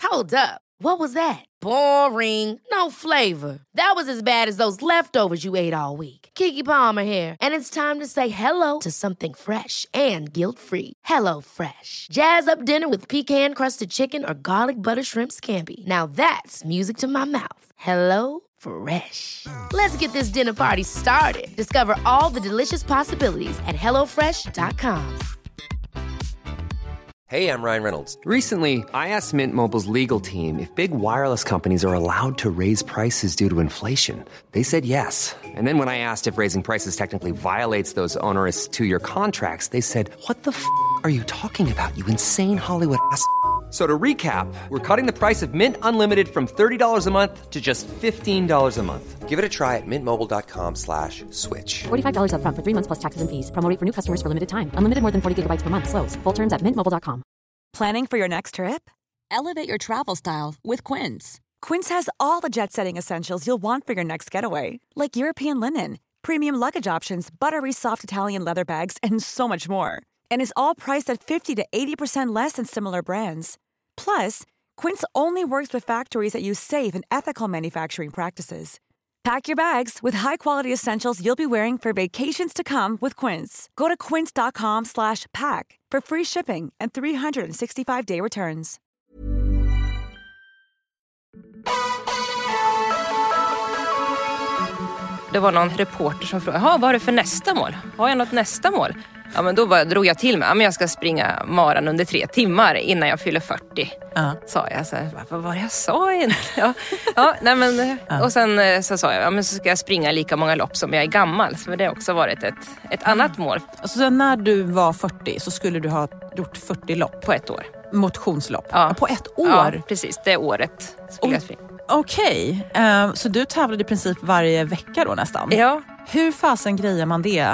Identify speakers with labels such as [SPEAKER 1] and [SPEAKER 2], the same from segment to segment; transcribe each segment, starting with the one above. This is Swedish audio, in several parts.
[SPEAKER 1] Hold up. What was that? Boring. No flavor. That was as bad as those leftovers you ate all week. Keke Palmer here, and it's time to say hello to something fresh and guilt-free. Hello Fresh. Jazz up dinner with pecan-crusted chicken or garlic butter shrimp scampi. Now that's music to my mouth. Hello Fresh. Let's get this dinner party started. Discover all the delicious possibilities at hellofresh.com.
[SPEAKER 2] Hey, I'm Ryan Reynolds. Recently, I asked Mint Mobile's legal team if big wireless companies are allowed to raise prices due to inflation. They said yes. And then when I asked if raising prices technically violates those onerous two-year contracts, they said, "What the f*** are you talking about, you insane Hollywood ass?" So to recap, we're cutting the price of Mint Unlimited from $30 a month to just $15 a month. Give it a try at mintmobile.com/switch.
[SPEAKER 3] $45 up front for 3 months plus taxes and fees. Promo rate for new customers for limited time. Unlimited more than 40 gigabytes per month. Slows full terms at mintmobile.com.
[SPEAKER 4] Planning for your next trip? Elevate your travel style with Quince. Quince has all the jet-setting essentials you'll want for your next getaway, like European linen, premium luggage options, buttery soft Italian leather bags, and so much more. And is all priced at 50 to 80% less than similar brands. Plus, Quince only works with factories that use safe and ethical manufacturing practices. Pack your bags with high-quality essentials you'll be wearing for vacations to come with Quince. Go to quince.com/pack for free shipping and 365-day returns.
[SPEAKER 5] Det var någon reporter som frågade, vad har du för nästa mål? Har jag något nästa mål? Ja, men då drog jag till mig, men jag ska springa maran under 3 timmar innan jag fyller 40. Sa jag så här, vad var det jag sa egentligen? Och sen så sa jag, men så ska jag springa lika många lopp som jag är gammal. Så det har också varit ett annat mål.
[SPEAKER 6] Alltså, så när du var 40 så skulle du ha gjort 40 lopp?
[SPEAKER 5] På ett år.
[SPEAKER 6] Motionslopp?
[SPEAKER 5] Ja.
[SPEAKER 6] På ett år?
[SPEAKER 5] Ja, precis. Det året skulle jag springa.
[SPEAKER 6] Okej, så du tävlade i princip varje vecka då nästan?
[SPEAKER 5] Ja.
[SPEAKER 6] Hur fasen grejer man det?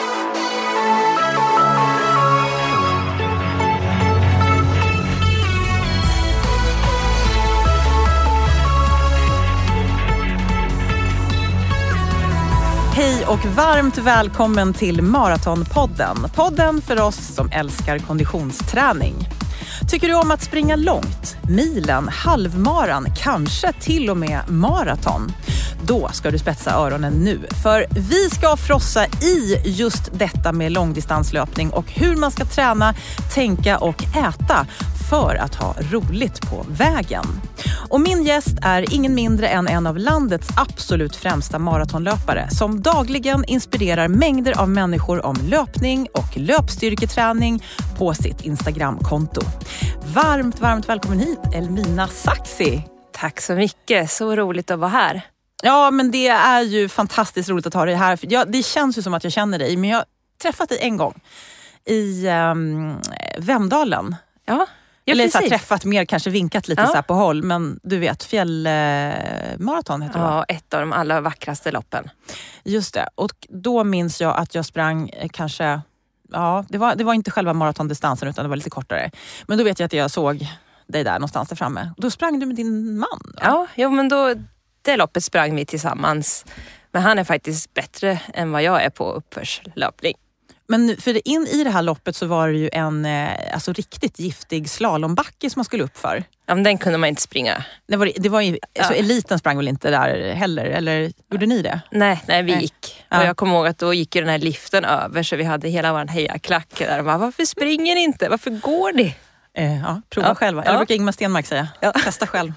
[SPEAKER 6] Hej och varmt välkommen till Maratonpodden. Podden för oss som älskar konditionsträning. Tycker du om att springa långt, milen, halvmaran, kanske till och med maraton? Då ska du spetsa öronen nu, för vi ska frossa i just detta med långdistanslöpning och hur man ska träna, tänka och äta för att ha roligt på vägen. Och min gäst är ingen mindre än en av landets absolut främsta maratonlöpare som dagligen inspirerar mängder av människor om löpning och löpstyrketräning på sitt Instagramkonto. Varmt välkommen hit, Elmina Saxi.
[SPEAKER 5] Tack så mycket, så roligt att vara här.
[SPEAKER 6] Ja, men det är ju fantastiskt roligt att ha dig här. Det känns ju som att jag känner dig, men jag har träffat dig en gång i Vemdalen.
[SPEAKER 5] Ja.
[SPEAKER 6] Eller så här, träffat mer, kanske vinkat lite så här på håll. Men du vet, fjällmaraton heter det.
[SPEAKER 5] Ja, ett av de allra vackraste loppen.
[SPEAKER 6] Just det, och då minns jag att jag sprang kanske... Ja, det var inte själva maratondistansen utan det var lite kortare. Men då vet jag att jag såg dig där någonstans där framme. Då sprang du med din man. Va?
[SPEAKER 5] Ja, men då... Det loppet sprang vi tillsammans. Men han är faktiskt bättre än vad jag är på uppförslöpning. Men
[SPEAKER 6] för in i det här loppet så var det ju en riktigt giftig slalombacke som man skulle upp för.
[SPEAKER 5] Ja, men den kunde man inte springa.
[SPEAKER 6] Det var ju, alltså eliten sprang väl inte där heller? Eller gjorde ni det?
[SPEAKER 5] Nej, vi gick. Ja. Och jag kommer ihåg att då gick ju den här liften över så vi hade hela vår hejaklack där. Och bara, varför springer ni inte? Varför går ni?
[SPEAKER 6] Prova själva. Eller brukar Ingmar Stenmark säga. Ja. Testa själv.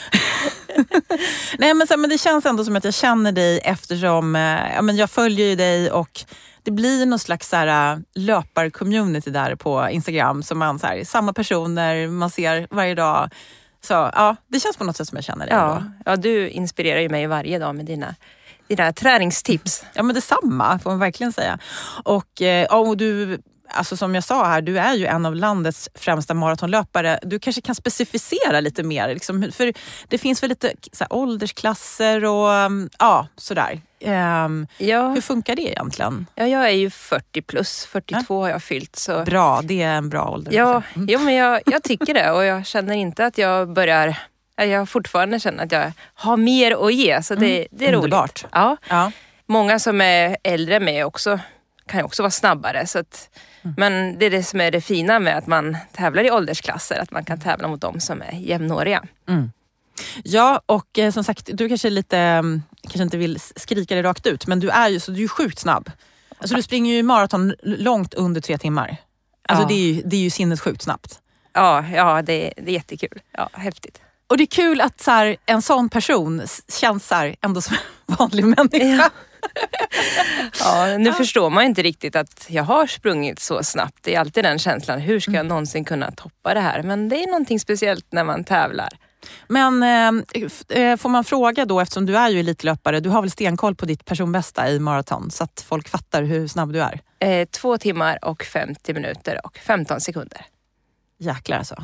[SPEAKER 6] Nej, men det känns ändå som att jag känner dig eftersom jag följer ju dig och det blir någon slags så här löpar-community där på Instagram som man så här, samma personer man ser varje dag. Så ja, det känns på något sätt som jag känner dig.
[SPEAKER 5] Ja, du inspirerar ju mig varje dag med dina träningstips.
[SPEAKER 6] Ja, men detsamma får man verkligen säga. Och du... Alltså som jag sa här, du är ju en av landets främsta maratonlöpare. Du kanske kan specificera lite mer. Liksom, för det finns väl lite så här, åldersklasser och sådär. Hur funkar det egentligen?
[SPEAKER 5] Ja, jag är ju 40 plus. 42 har jag fyllt. Så.
[SPEAKER 6] Bra, det är en bra ålder.
[SPEAKER 5] Ja, men jag tycker det. Och jag känner inte att jag börjar... Jag fortfarande känner att jag har mer att ge. Så det är
[SPEAKER 6] underbart.
[SPEAKER 5] Roligt. Ja. Många som är äldre med också kan ju också vara snabbare. Så att Men det är det som är det fina med att man tävlar i åldersklasser. Att man kan tävla mot dem som är jämnåriga.
[SPEAKER 6] Ja, och som sagt, du kanske inte vill skrika det rakt ut. Men du är ju sjukt snabb. Alltså du springer ju maraton långt under 3 timmar. Alltså det är ju sinnessjukt snabbt.
[SPEAKER 5] Ja, det är jättekul. Ja, häftigt.
[SPEAKER 6] Och det är kul att så här, en sån person känns så här, ändå som en vanlig människa.
[SPEAKER 5] Ja, nu förstår man inte riktigt att jag har sprungit så snabbt. Det är alltid den känslan, hur ska jag någonsin kunna toppa det här? Men det är någonting speciellt när man tävlar.
[SPEAKER 6] Men får man fråga då, eftersom du är ju elitlöpare, du har väl stenkoll på ditt personbästa i maraton så att folk fattar hur snabb du är?
[SPEAKER 5] 2 timmar och 50 minuter och 15 sekunder.
[SPEAKER 6] Jäklar alltså.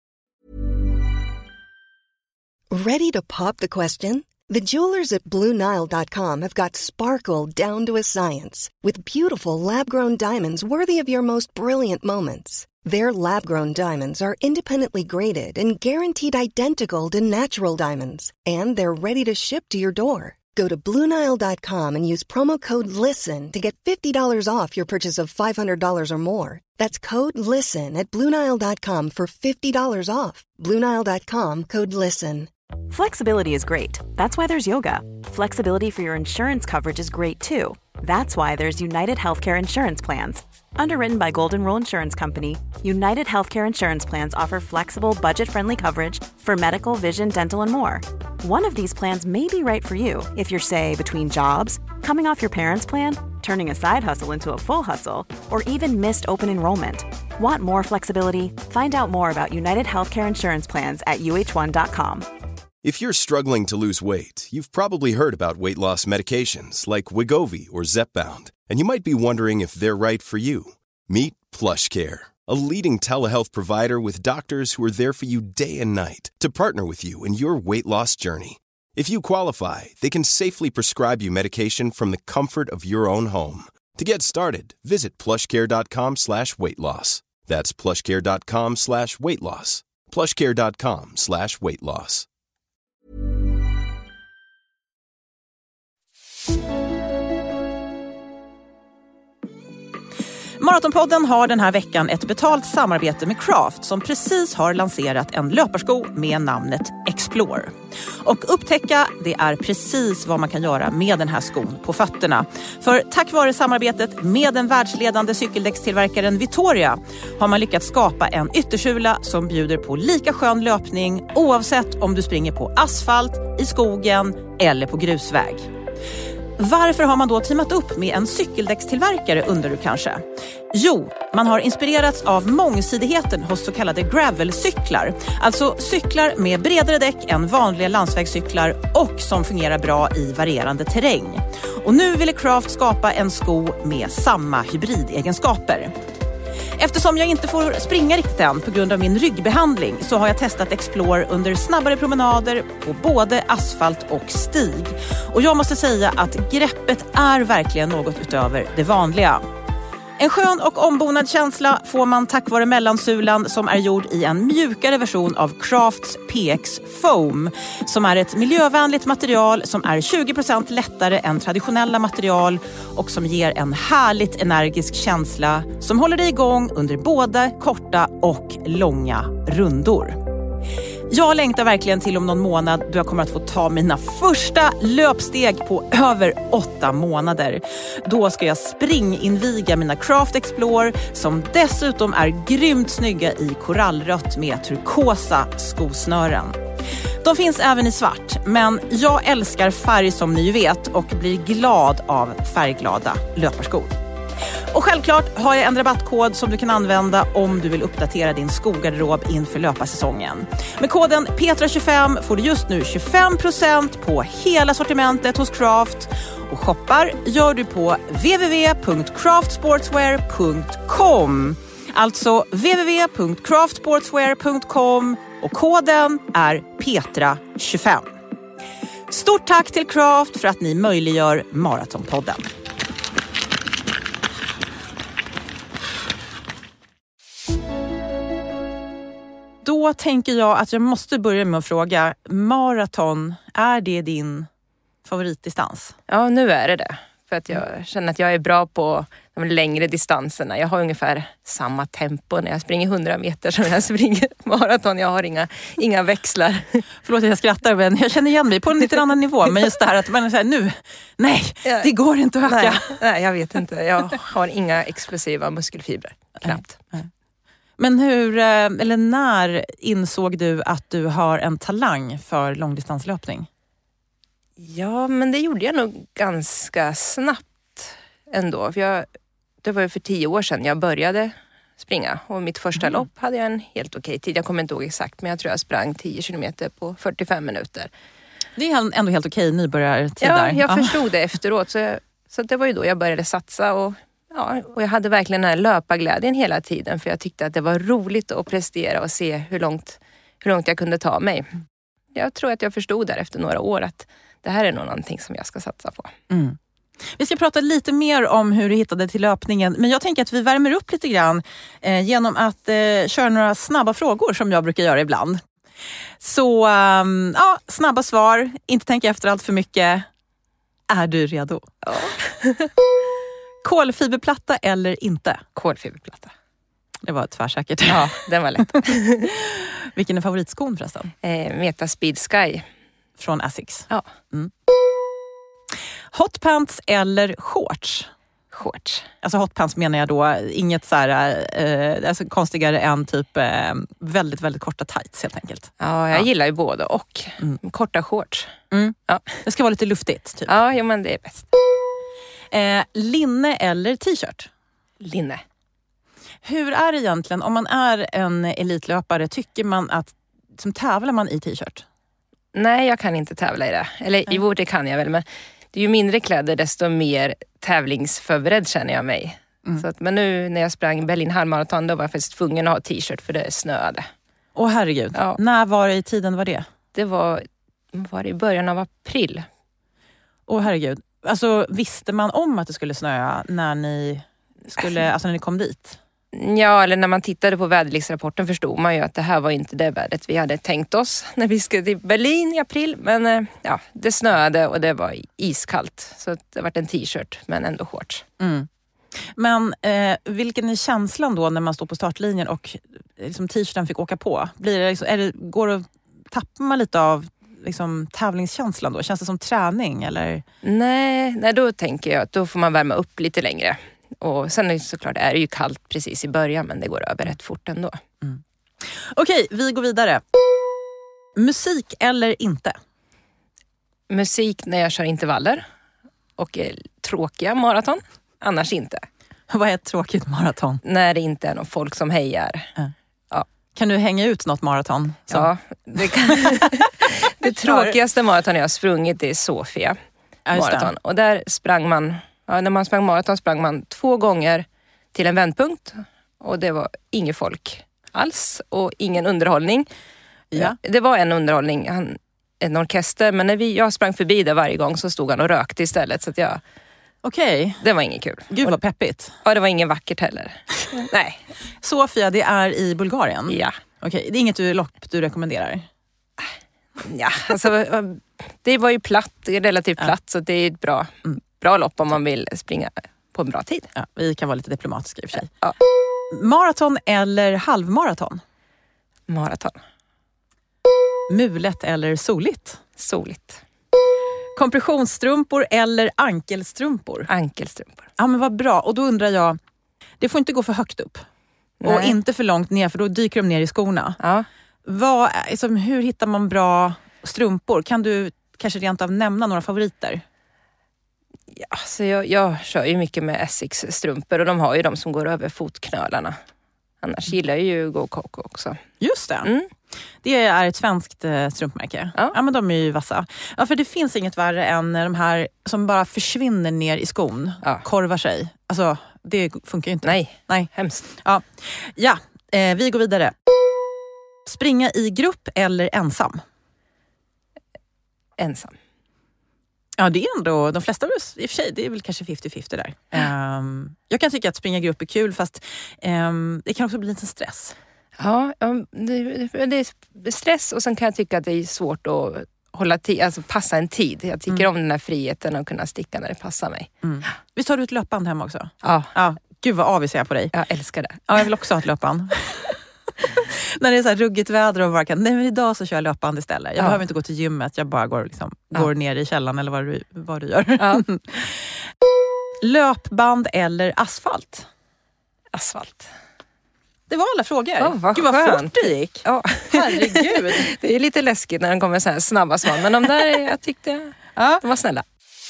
[SPEAKER 7] Ready to pop the question? The jewelers at BlueNile.com have got sparkle down to a science with beautiful lab-grown diamonds worthy of your most brilliant moments. Their lab-grown diamonds are independently graded and guaranteed identical to natural diamonds, and they're ready to ship to your door. Go to BlueNile.com and use promo code LISTEN to get $50 off your purchase of $500 or more. That's code LISTEN at BlueNile.com for $50 off. BlueNile.com, code LISTEN.
[SPEAKER 4] Flexibility is great. That's why there's yoga. Flexibility for your insurance coverage is great too. That's why there's United Healthcare Insurance Plans. Underwritten by Golden Rule Insurance Company, United Healthcare Insurance Plans offer flexible, budget-friendly coverage for medical, vision, dental, and more. One of these plans may be right for you if you're, say, between jobs, coming off your parents' plan, turning a side hustle into a full hustle, or even missed open enrollment. Want more flexibility? Find out more about United Healthcare Insurance Plans at uh1.com.
[SPEAKER 8] If you're struggling to lose weight, you've probably heard about weight loss medications like Wegovy or Zepbound, and you might be wondering if they're right for you. Meet PlushCare, a leading telehealth provider with doctors who are there for you day and night to partner with you in your weight loss journey. If you qualify, they can safely prescribe you medication from the comfort of your own home. To get started, visit plushcare.com/weightloss. That's plushcare.com/weightloss. plushcare.com/weightloss.
[SPEAKER 6] Maratonpodden har den här veckan ett betalt samarbete med Craft som precis har lanserat en löparsko med namnet Explore. Och upptäcka, det är precis vad man kan göra med den här skon på fötterna. För tack vare samarbetet med den världsledande cykeldäckstillverkaren Vittoria har man lyckats skapa en yttersula som bjuder på lika skön löpning oavsett om du springer på asfalt, i skogen eller på grusväg. Varför har man då teamat upp med en cykeldäckstillverkare, undrar du kanske? Jo, man har inspirerats av mångsidigheten hos så kallade gravelcyklar. Alltså cyklar med bredare däck än vanliga landsvägscyklar och som fungerar bra i varierande terräng. Och nu ville Craft skapa en sko med samma hybridegenskaper. Eftersom jag inte får springa riktigt än på grund av min ryggbehandling så har jag testat Explore under snabbare promenader på både asfalt och stig. Och jag måste säga att greppet är verkligen något utöver det vanliga. En skön och ombonad känsla får man tack vare mellansulan som är gjord i en mjukare version av Crafts PX Foam som är ett miljövänligt material som är 20% lättare än traditionella material och som ger en härligt energisk känsla som håller dig igång under både korta och långa rundor. Jag längtar verkligen till om någon månad då jag kommer att få ta mina första löpsteg på över 8 månader. Då ska jag springinviga mina Craft Explore som dessutom är grymt snygga i korallrött med turkosa skosnören. De finns även i svart, men jag älskar färg som ni vet och blir glad av färgglada löparskor. Och självklart har jag en rabattkod som du kan använda om du vill uppdatera din skogarderob inför löparsäsongen. Med koden Petra25 får du just nu 25% på hela sortimentet hos Craft. Och shoppar gör du på www.craftsportswear.com. Alltså www.craftsportswear.com och koden är Petra25. Stort tack till Craft för att ni möjliggör Maratonpodden. Då tänker jag att jag måste börja med att fråga, maraton, är det din favoritdistans?
[SPEAKER 5] Ja, nu är det. För att jag känner att jag är bra på de längre distanserna. Jag har ungefär samma tempo när jag springer 100 meter som när jag springer maraton. Jag har inga växlar.
[SPEAKER 6] Förlåt att jag skrattar, men jag känner igen mig på en lite annan nivå. Men just det här att man säger nu, nej, det går inte att öka.
[SPEAKER 5] Nej, jag vet inte. Jag har inga explosiva muskelfibrer, knappt.
[SPEAKER 6] Nej. Men när insåg du att du har en talang för långdistanslöpning?
[SPEAKER 5] Ja, men det gjorde jag nog ganska snabbt ändå. För det var ju för 10 år sedan jag började springa. Och mitt första lopp hade jag en helt okej tid. Jag kommer inte ihåg exakt, men jag tror jag sprang 10 kilometer på 45 minuter.
[SPEAKER 6] Det är ändå helt okej nybörjartid där.
[SPEAKER 5] Ja, jag förstod det efteråt. Så det var ju då jag började satsa. Och jag hade verkligen den här löparglädjen hela tiden. För jag tyckte att det var roligt att prestera och se hur långt jag kunde ta mig. Jag tror att jag förstod där efter några år att det här är nog någonting som jag ska satsa på.
[SPEAKER 6] Mm. Vi ska prata lite mer om hur du hittade till löpningen. Men jag tänker att vi värmer upp lite grann genom att köra några snabba frågor som jag brukar göra ibland. Så snabba svar, inte tänka efter allt för mycket. Är du redo?
[SPEAKER 5] Ja.
[SPEAKER 6] Kolfiberplatta eller inte?
[SPEAKER 5] Kolfiberplatta.
[SPEAKER 6] Det var tvärsäkert.
[SPEAKER 5] Ja, den var lätt.
[SPEAKER 6] Vilken är favoritskon förresten?
[SPEAKER 5] Meta Speed Sky.
[SPEAKER 6] Från Asics.
[SPEAKER 5] Ja.
[SPEAKER 6] Mm. Hotpants eller shorts?
[SPEAKER 5] Shorts.
[SPEAKER 6] Alltså hotpants menar jag då inget så här, alltså konstigare än typ väldigt, väldigt korta tights helt enkelt.
[SPEAKER 5] Ja, jag gillar ju både och. Korta shorts.
[SPEAKER 6] Mm.
[SPEAKER 5] Ja.
[SPEAKER 6] Det ska vara lite luftigt typ.
[SPEAKER 5] Ja, men det är bäst.
[SPEAKER 6] Linne eller t-shirt?
[SPEAKER 5] Linne.
[SPEAKER 6] Hur är det egentligen om man är en elitlöpare? Tycker man att, som tävlar man i t-shirt?
[SPEAKER 5] Nej, jag kan inte tävla i det. Eller det kan jag väl, men det är ju mindre kläder desto mer tävlingsförberedd känner jag mig. Så att, men nu när jag sprang Berlin halvmaraton då var jag faktiskt tvungen att ha t-shirt för det snöade.
[SPEAKER 6] Åh herregud,
[SPEAKER 5] Ja.
[SPEAKER 6] När var det i tiden var det?
[SPEAKER 5] Det var i början av april.
[SPEAKER 6] Åh herregud, alltså visste man om att det skulle snöa när ni kom dit?
[SPEAKER 5] Ja, eller när man tittade på väderleksrapporten förstod man ju att det här var inte det vädret vi hade tänkt oss när vi skulle till Berlin i april. Men det snöade och det var iskallt. Så det var en t-shirt men ändå shorts.
[SPEAKER 6] Mm. Men vilken är känslan då när man står på startlinjen och liksom, t-shirten fick åka på? Tappar man lite av liksom, tävlingskänslan då? Känns det som träning eller?
[SPEAKER 5] Nej, då tänker jag att då får man värma upp lite längre. Och sen är det såklart, det är ju kallt precis i början men det går över rätt fort ändå.
[SPEAKER 6] Mm. Okej, vi går vidare. Musik eller inte?
[SPEAKER 5] Musik när jag kör intervaller och tråkiga maraton, annars inte.
[SPEAKER 6] Vad är ett tråkigt maraton?
[SPEAKER 5] När det inte är någon folk som hejar. Ja.
[SPEAKER 6] Kan du hänga ut något maraton?
[SPEAKER 5] Ja, det tråkigaste maraton jag har sprungit är Sofia maraton. Och där sprang man, när man sprang maraton sprang man 2 gånger till en vändpunkt. Och det var inget folk alls och ingen underhållning. Ja. Det var en underhållning, en orkester, men när jag sprang förbi där varje gång så stod han och rökte istället. Så att
[SPEAKER 6] Okej.
[SPEAKER 5] Det var inget kul.
[SPEAKER 6] Gud vad peppigt.
[SPEAKER 5] Ja, det var inget vackert heller. Nej.
[SPEAKER 6] Sofia, det är i Bulgarien?
[SPEAKER 5] Ja.
[SPEAKER 6] Okej, det är inget lopp du rekommenderar?
[SPEAKER 5] Ja, alltså det var ju platt, relativt platt, så det är ett bra lopp om man vill springa på en bra tid.
[SPEAKER 6] Ja, vi kan vara lite diplomatiska i och för sig.
[SPEAKER 5] Ja.
[SPEAKER 6] Maraton eller halvmaraton?
[SPEAKER 5] Maraton.
[SPEAKER 6] Mulet eller soligt?
[SPEAKER 5] Soligt.
[SPEAKER 6] Kompressionsstrumpor eller ankelstrumpor?
[SPEAKER 5] Ankelstrumpor.
[SPEAKER 6] Ja, men vad bra. Och då undrar jag, det får inte gå för högt upp. Nej. Och inte för långt ner, för då dyker de ner i skorna.
[SPEAKER 5] Ja.
[SPEAKER 6] Hur hittar man bra strumpor? Kan du kanske rent av nämna några favoriter?
[SPEAKER 5] Ja, så jag kör ju mycket med Asics strumpor och de har ju de som går över fotknölarna. Annars gillar jag ju Go Coco också.
[SPEAKER 6] Just det. Mm. Det är ett svenskt strumpmärke. Ja, men de är ju vassa. Ja, för det finns inget värre än de här som bara försvinner ner i skon. Ja. Korvar sig. Alltså, det funkar ju inte.
[SPEAKER 5] Nej. Hemskt.
[SPEAKER 6] Ja, vi går vidare. Springa i grupp eller ensam?
[SPEAKER 5] Ensam.
[SPEAKER 6] Ja, det är ändå, de flesta i och för sig, det är väl kanske 50-50 där. Jag kan tycka att springa i grupp är kul, fast det kan också bli lite stress.
[SPEAKER 5] Ja, det är stress och sen kan jag tycka att det är svårt att alltså passa en tid. Jag tycker om den här friheten att kunna sticka när det passar mig.
[SPEAKER 6] Visst har du ett löpband hemma också?
[SPEAKER 5] Ja.
[SPEAKER 6] Gud vad avis jag är på dig.
[SPEAKER 5] Jag älskar det.
[SPEAKER 6] Ja, jag vill också ha ett löpband. När det är så här ruggigt väder och bara kan, nej men idag så kör jag löpband istället. Jag behöver inte gå till gymmet, jag bara går ner i källaren eller vad du gör. Ja. Löpband eller asfalt?
[SPEAKER 5] Asfalt.
[SPEAKER 6] Det var alla frågor.
[SPEAKER 5] Gud vad
[SPEAKER 6] fort det gick.
[SPEAKER 5] Ja.
[SPEAKER 6] Herregud.
[SPEAKER 5] Det är lite läskigt när den kommer så här snabba svar. Men de där, jag tyckte de var snälla.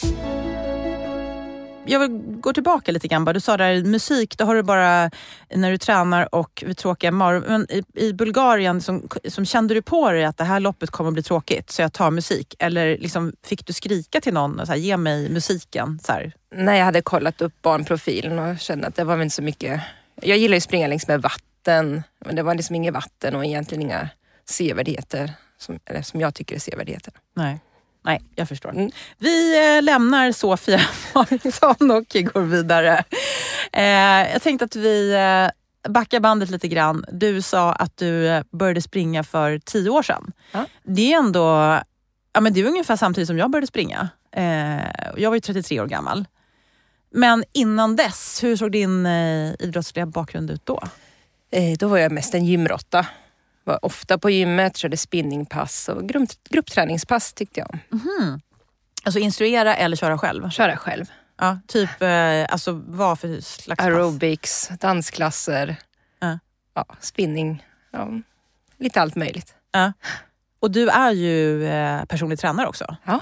[SPEAKER 6] Jag vill gå tillbaka lite grann. Du sa där musik, då har du bara när du tränar och vid tråkiga morgon. Men i Bulgarien som kände du på dig att det här loppet kommer att bli tråkigt så jag tar musik? Eller liksom, fick du skrika till någon och så här, ge mig musiken? Så här?
[SPEAKER 5] Nej, jag hade kollat upp barnprofilen och kände att det var väl inte så mycket. Jag gillar ju att springa längs med vatten. Men det var liksom inget vatten och egentligen inga sevärdheter som jag tycker är sevärdheter.
[SPEAKER 6] Nej, jag förstår. Vi lämnar Sofia Marathon och går vidare. Jag tänkte att vi backar bandet lite grann. Du sa att du började springa för 10 år sedan. Ja. Det är ändå, men det är ungefär samtidigt som jag började springa. Jag var ju 33 år gammal. Men innan dess, hur såg din idrottsliga bakgrund ut då?
[SPEAKER 5] Då var jag mest en gymrotta. Var ofta på gymmet, körde spinningpass och gruppträningspass tyckte jag om.
[SPEAKER 6] Alltså instruera eller köra själv?
[SPEAKER 5] Köra själv.
[SPEAKER 6] Ja, typ alltså vad för slags
[SPEAKER 5] aerobics, dansklasser, spinning, lite allt möjligt.
[SPEAKER 6] Ja. Och du är ju personlig tränare också.
[SPEAKER 5] Ja.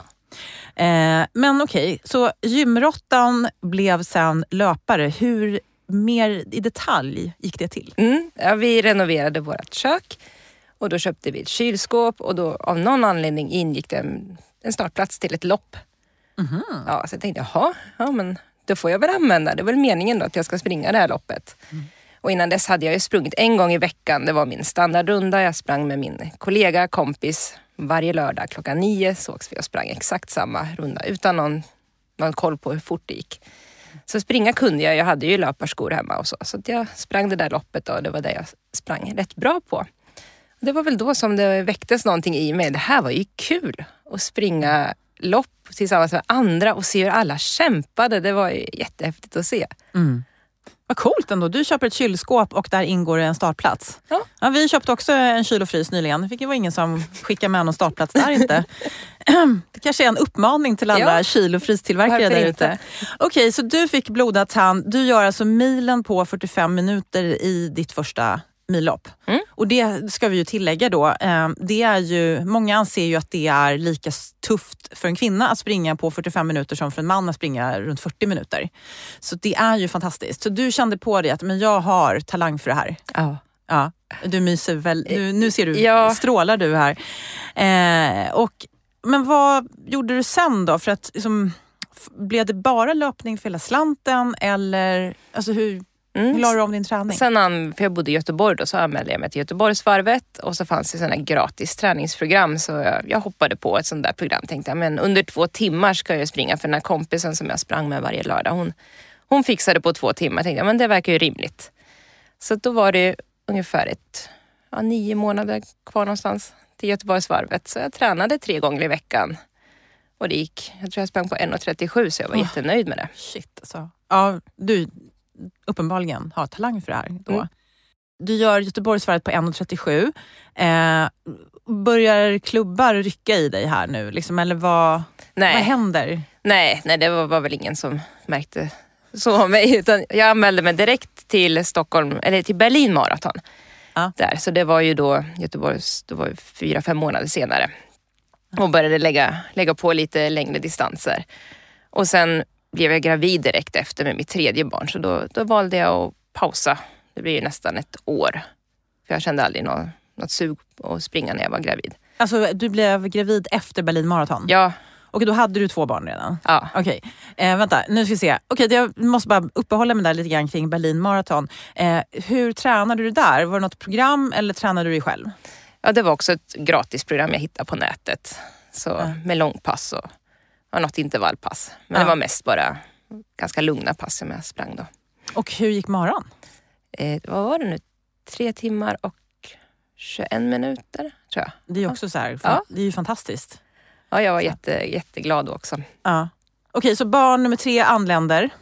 [SPEAKER 6] Men okej, så gymrottan blev sen löpare. Hur mer i detalj gick det till?
[SPEAKER 5] Vi renoverade vårt kök och då köpte vi ett kylskåp och då av någon anledning ingick det en startplats till ett lopp. Ja, så jag tänkte, men då får jag väl använda. Det är väl meningen då att jag ska springa det här loppet. Och innan dess hade jag ju sprungit en gång i veckan. Det var min standardrunda. Jag sprang med min kompis varje lördag 9:00 sågs vi och sprang exakt samma runda utan någon koll på hur fort det gick. Så springa kunde jag hade ju löparskor hemma och så att jag sprang det där loppet och det var det jag sprang rätt bra på. Det var väl då som det väcktes någonting i mig. Det här var ju kul att springa lopp tillsammans med andra och se hur alla kämpade. Det var ju jättehäftigt att se.
[SPEAKER 6] Vad coolt ändå. Du köper ett kylskåp och där ingår en startplats. Ja, vi köpte också en kyl och frys nyligen. Det var ingen som skickade med någon startplats där inte. Det kanske är en uppmaning till alla kyl- och frystillverkare där ute. Okej, så du fick blodad tand. Du gör alltså milen på 45 minuter i ditt första millopp. Och det ska vi ju tillägga då. Det är ju, många anser ju att det är lika tufft för en kvinna att springa på 45 minuter som för en man att springa runt 40 minuter. Så det är ju fantastiskt. Så du kände på dig att men jag har talang för det här. Ja. Du myser väl, nu ser du, strålar du här. Men vad gjorde du sen då? För att liksom, blev det bara löpning för hela slanten eller alltså hur la du om din träning?
[SPEAKER 5] Sen, för jag bodde i Göteborg då, så anmälde jag mig till Göteborgsvarvet och så fanns det sådana gratis träningsprogram så jag hoppade på ett sånt där program. Tänkte jag, men under 2 timmar ska jag springa för den här kompisen som jag sprang med varje lördag. Hon fixade på 2 timmar. Tänkte jag, men det verkar ju rimligt. Så då var det ungefär 9 månader kvar någonstans till Göteborgsvarvet. Så jag tränade 3 gånger i veckan. Och det gick, jag tror jag sprang på 1,37 så jag var jättenöjd med det.
[SPEAKER 6] Shit alltså. Ja, du uppenbarligen har talang för det här då. Du gör Göteborgsvarvet på 1,37. Börjar klubbar rycka i dig här nu? Liksom, eller vad händer? Nej,
[SPEAKER 5] det var väl ingen som märkte så av mig. Utan jag anmälde mig direkt till Stockholm, eller till Berlin Marathon. Där. Så det var ju då Göteborgs, det var 4-5 månader senare. Och började lägga på lite längre distanser. Och sen blev jag gravid direkt efter med mitt 3:e barn. Så då valde jag att pausa. Det blev ju nästan 1 år. För jag kände aldrig något sug att springa när jag var gravid.
[SPEAKER 6] Alltså du blev gravid efter Berlin Marathon?
[SPEAKER 5] Ja.
[SPEAKER 6] Och då hade du 2 barn redan?
[SPEAKER 5] Ja.
[SPEAKER 6] Okej, vänta, nu ska vi se. Okej, jag måste bara uppehålla mig där lite grann kring Berlin Marathon. Hur tränade du där? Var det något program eller tränade du dig själv?
[SPEAKER 5] Ja, det var också ett gratisprogram jag hittade på nätet. Så med långpass och något intervallpass. Men det var mest bara ganska lugna pass som jag sprang då.
[SPEAKER 6] Och hur gick maran?
[SPEAKER 5] Vad var det nu? 3 timmar och 21 minuter tror jag.
[SPEAKER 6] Det är också så här, det är ju fantastiskt.
[SPEAKER 5] Ja, jag var jätteglad också.
[SPEAKER 6] Ja. Okej, så barn nummer 3 anländer.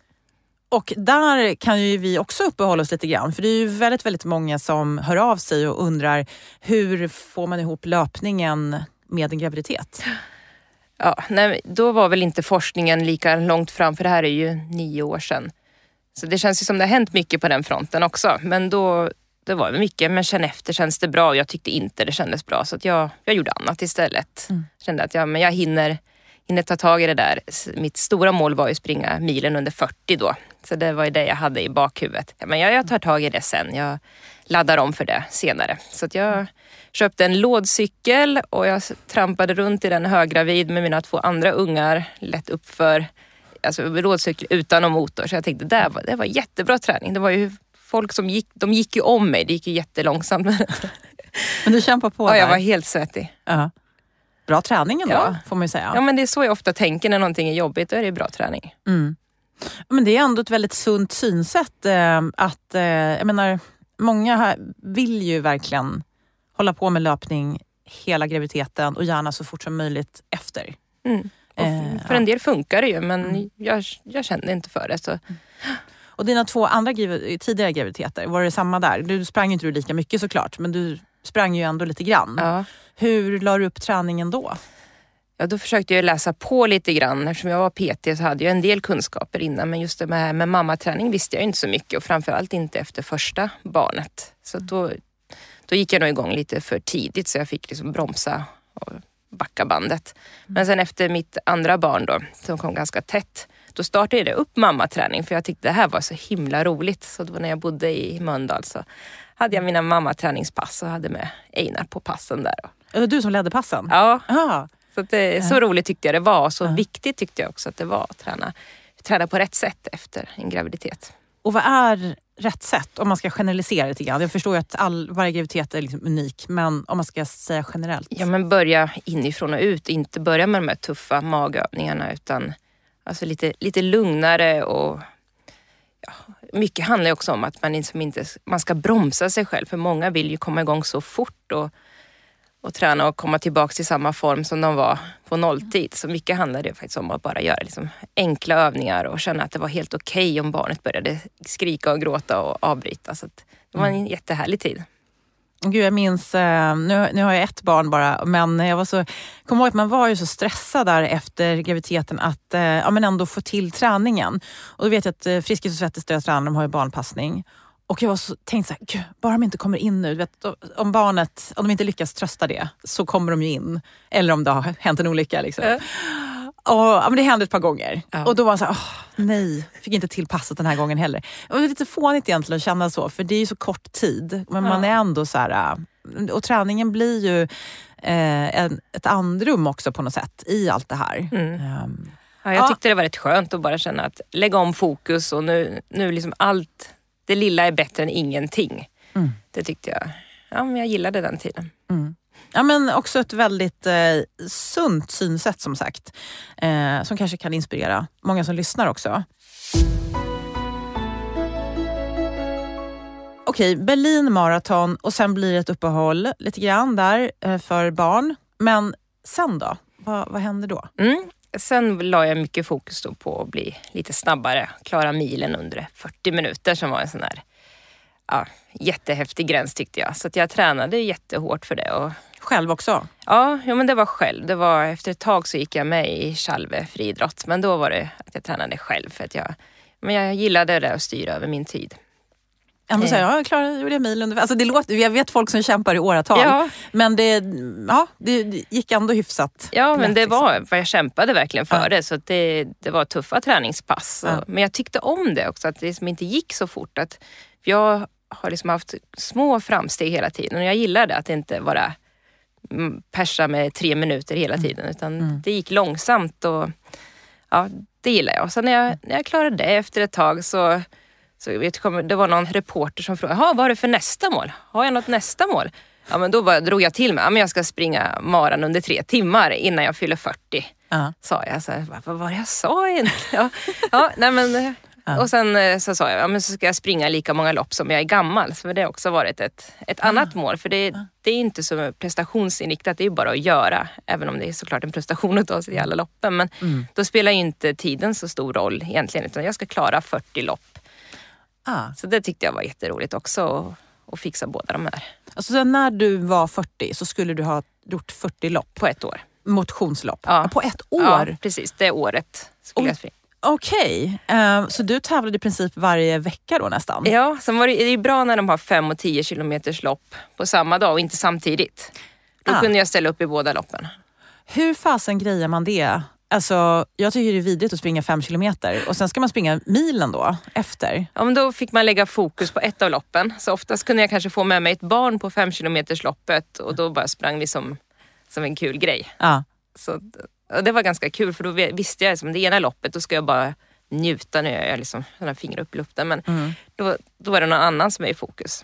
[SPEAKER 6] Och där kan ju vi också uppehålla oss lite grann. För det är ju väldigt, väldigt många som hör av sig och undrar hur får man ihop löpningen med en graviditet?
[SPEAKER 5] Ja, nej, då var väl inte forskningen lika långt fram, för det här är ju 9 år sedan. Så det känns ju som det har hänt mycket på den fronten också. Men då det var mycket, men känn efter, känns det bra? Och jag tyckte inte det kändes bra, så att jag gjorde annat istället. Kände att jag hinner ta tag i det där. Mitt stora mål var ju att springa milen under 40 då. Så det var ju det jag hade i bakhuvudet. Men jag tar tag i det sen. Jag laddar om för det senare. Så att jag köpte en lådcykel och jag trampade runt i den höggravid med mina 2 andra ungar. Lätt upp för lådcykel utan och motor. Så jag tänkte det var jättebra träning. Det var ju folk som gick ju om mig. Det gick ju jättelångsamt.
[SPEAKER 6] Men du kämpar på
[SPEAKER 5] där. Ja, jag
[SPEAKER 6] var
[SPEAKER 5] helt svettig.
[SPEAKER 6] Uh-huh. Bra träning ändå, får man ju säga.
[SPEAKER 5] Ja, men det är så jag ofta tänker när någonting är jobbigt. Då är det bra träning.
[SPEAKER 6] Men det är ändå ett väldigt sunt synsätt. Jag menar, många vill ju verkligen hålla på med löpning hela graviditeten och gärna så fort som möjligt efter.
[SPEAKER 5] För en del funkar det ju, men jag kände inte för det. Så.
[SPEAKER 6] Och dina 2 andra tidigare graviditeter, var det samma där? Du sprang inte lika mycket såklart, men du sprang ju ändå lite grann.
[SPEAKER 5] Ja.
[SPEAKER 6] Hur la du upp träningen då?
[SPEAKER 5] Ja, då försökte jag läsa på lite grann. Eftersom jag var PT så hade jag en del kunskaper innan. Men just det med mammaträning visste jag inte så mycket. Och framförallt inte efter första barnet. Så då gick jag nog igång lite för tidigt. Så jag fick liksom bromsa och backa bandet. Men sen efter mitt andra barn då, som kom ganska tätt. Då startade jag upp mammaträning. För jag tyckte det här var så himla roligt. Så då när jag bodde i Mölndal så hade jag mina mammaträningspass och hade med Einar på passen där.
[SPEAKER 6] Det var du som ledde passen?
[SPEAKER 5] Ja. Aha. Så, så roligt tyckte jag det var. Och så viktigt tyckte jag också att det var att träna på rätt sätt efter en graviditet.
[SPEAKER 6] Och vad är rätt sätt? Om man ska generalisera lite grann. Jag förstår ju att varje graviditet är liksom unik. Men om man ska säga generellt.
[SPEAKER 5] Ja, men börja inifrån och ut. Inte börja med de här tuffa magövningarna. Utan alltså lite lugnare. Och mycket handlar ju också om att man ska bromsa sig själv. För många vill ju komma igång så fort. Och träna och komma tillbaka till samma form som de var på nolltid. Så mycket handlar det faktiskt om att bara göra liksom enkla övningar och känna att det var helt okej om barnet började skrika och gråta och avbryta. Så att det var en jättehärlig tid.
[SPEAKER 6] Gud, jag minns, nu har jag 1 barn bara, men jag kommer ihåg att man var ju så stressad där efter graviditeten att men ändå få till träningen. Och då vet jag att Friskis och Svettis där de har ju barnpassning. Och jag tänkte så här, gud, bara de inte kommer in nu. Vet, om de inte lyckas trösta det så kommer de ju in. Eller om det har hänt en olycka. Liksom. Men det hände ett par gånger. Ja. Och då var jag så här, nej, fick inte till passet den här gången heller. Det var lite fånigt egentligen att känna så. För det är ju så kort tid. Men man är ändå så här. Och träningen blir ju ett andrum också på något sätt i allt det här.
[SPEAKER 5] Ja, jag tyckte det var rätt skönt att bara känna att lägga om fokus. Och nu liksom allt... Det lilla är bättre än ingenting. Det tyckte jag. Ja, men jag gillade den tiden.
[SPEAKER 6] Ja, men också ett väldigt sunt synsätt som sagt. Som kanske kan inspirera många som lyssnar också. Okej, Berlin maraton och sen blir det ett uppehåll lite grann där för barn. Men sen då? Vad händer då?
[SPEAKER 5] Sen la jag mycket fokus då på att bli lite snabbare. Klara milen under 40 minuter som var en sån här jättehäftig gräns tyckte jag. Så att jag tränade jättehårt för det. Och
[SPEAKER 6] själv också?
[SPEAKER 5] Ja, men det var själv. Det var, efter ett tag så gick jag med i Chalve friidrott. Men då var det att jag tränade själv. För att jag gillade det att styra över min tid.
[SPEAKER 6] Ändå säger jag gjorde jag mil under... Alltså det låter, jag vet folk som kämpar i åratal. Ja. Men det gick ändå hyfsat.
[SPEAKER 5] Ja, men det var vad jag kämpade verkligen för det. Så att det var tuffa träningspass. Men jag tyckte om det också. Att det liksom inte gick så fort. Att jag har liksom haft små framsteg hela tiden. Och jag gillade att inte bara persa med 3 minuter hela tiden. Utan det gick långsamt. Och det gillar jag. Och sen när jag klarade det efter ett tag så det var någon reporter som frågade, vad är det för nästa mål? Har jag något nästa mål? Ja, men då drog jag till mig, jag ska springa maran under 3 timmar innan jag fyller 40. Sa jag så här, vad var det jag sa egentligen? Och sen så sa jag, så ska jag springa lika många lopp som jag är gammal. Så det har också varit ett annat mål. För det är inte så prestationsinriktat, det är ju bara att göra. Även om det är såklart en prestation att ta sig i alla loppen. Men då spelar ju inte tiden så stor roll egentligen. Utan jag ska klara 40 lopp. Så det tyckte jag var jätteroligt också. Att fixa båda de här.
[SPEAKER 6] Alltså så när du var 40 så skulle du ha gjort 40 lopp?
[SPEAKER 5] På ett år.
[SPEAKER 6] Motionslopp?
[SPEAKER 5] Ja.
[SPEAKER 6] På ett år?
[SPEAKER 5] Ja, precis. Det året skulle jag springa.
[SPEAKER 6] Okej, så du tävlade i princip varje vecka då nästan?
[SPEAKER 5] Ja, sen var det är bra när de har 5 och 10 kilometers lopp på samma dag och inte samtidigt. Då kunde jag ställa upp i båda loppen.
[SPEAKER 6] Hur fasen grejer man det? Alltså, jag tycker det är vidrigt att springa 5 kilometer och sen ska man springa milen då efter.
[SPEAKER 5] Ja, men då fick man lägga fokus på ett av loppen. Så oftast kunde jag kanske få med mig ett barn på 5 kilometers loppet och då bara sprang vi som en kul grej.
[SPEAKER 6] Ja.
[SPEAKER 5] Så det var ganska kul för då visste jag som det ena loppet då ska jag bara njuta när jag liksom sådana fingrar upp i luften. Men då var det någon annan som är i fokus.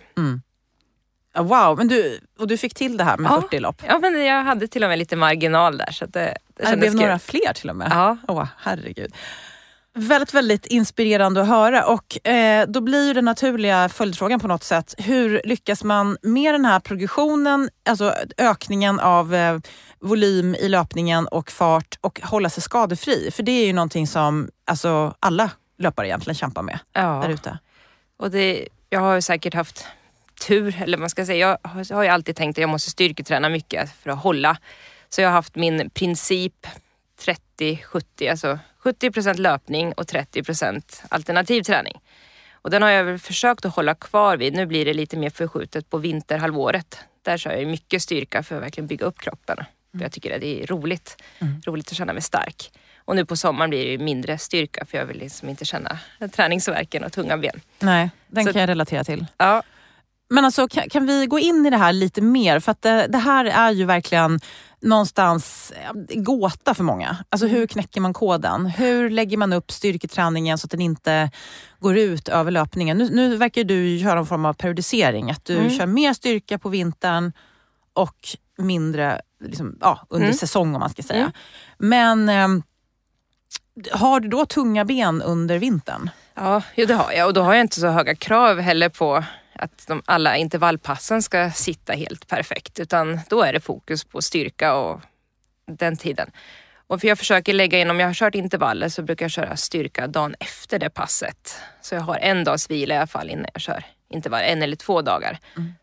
[SPEAKER 6] Wow, men du fick till det här med 40 lopp?
[SPEAKER 5] Ja, men jag hade till och med lite marginal där. Så att det
[SPEAKER 6] blev
[SPEAKER 5] kul.
[SPEAKER 6] några fler till och med?
[SPEAKER 5] Ja.
[SPEAKER 6] Herregud. Väldigt, väldigt inspirerande att höra och då blir ju den naturliga följdfrågan på något sätt. Hur lyckas man med den här progressionen, alltså ökningen av volym i löpningen och fart och hålla sig skadefri? För det är ju någonting som alltså, alla löpare egentligen kämpar med där ute. Och
[SPEAKER 5] jag har ju säkert haft tur, eller man ska säga, jag har ju alltid tänkt att jag måste styrketräna mycket för att hålla. Så jag har haft min princip 30-70, alltså 70% löpning och 30% alternativ träning. Och den har jag väl försökt att hålla kvar vid. Nu blir det lite mer förskjutet på vinterhalvåret. Där kör jag mycket styrka för att verkligen bygga upp kroppen. För jag tycker att det är roligt. Roligt att känna mig stark. Och nu på sommaren blir det ju mindre styrka för jag vill liksom inte känna träningsvärken och tunga ben.
[SPEAKER 6] Nej, den kan jag relatera till.
[SPEAKER 5] Ja.
[SPEAKER 6] Men alltså kan vi gå in i det här lite mer? För att det här är ju verkligen någonstans gåta för många. Alltså hur knäcker man koden? Hur lägger man upp styrketräningen så att den inte går ut över löpningen? Nu verkar du köra en form av periodisering. Att du kör mer styrka på vintern och mindre liksom, under säsong om man ska säga. Men har du då tunga ben under vintern?
[SPEAKER 5] Ja, det har jag. Och då har jag inte så höga krav heller på att alla intervallpassen ska sitta helt perfekt. Utan då är det fokus på styrka och den tiden. Och för jag försöker lägga in, om jag har kört intervaller så brukar jag köra styrka dagen efter det passet. Så jag har en dags vila i alla fall innan jag kör intervaller. 1 eller 2 dagar.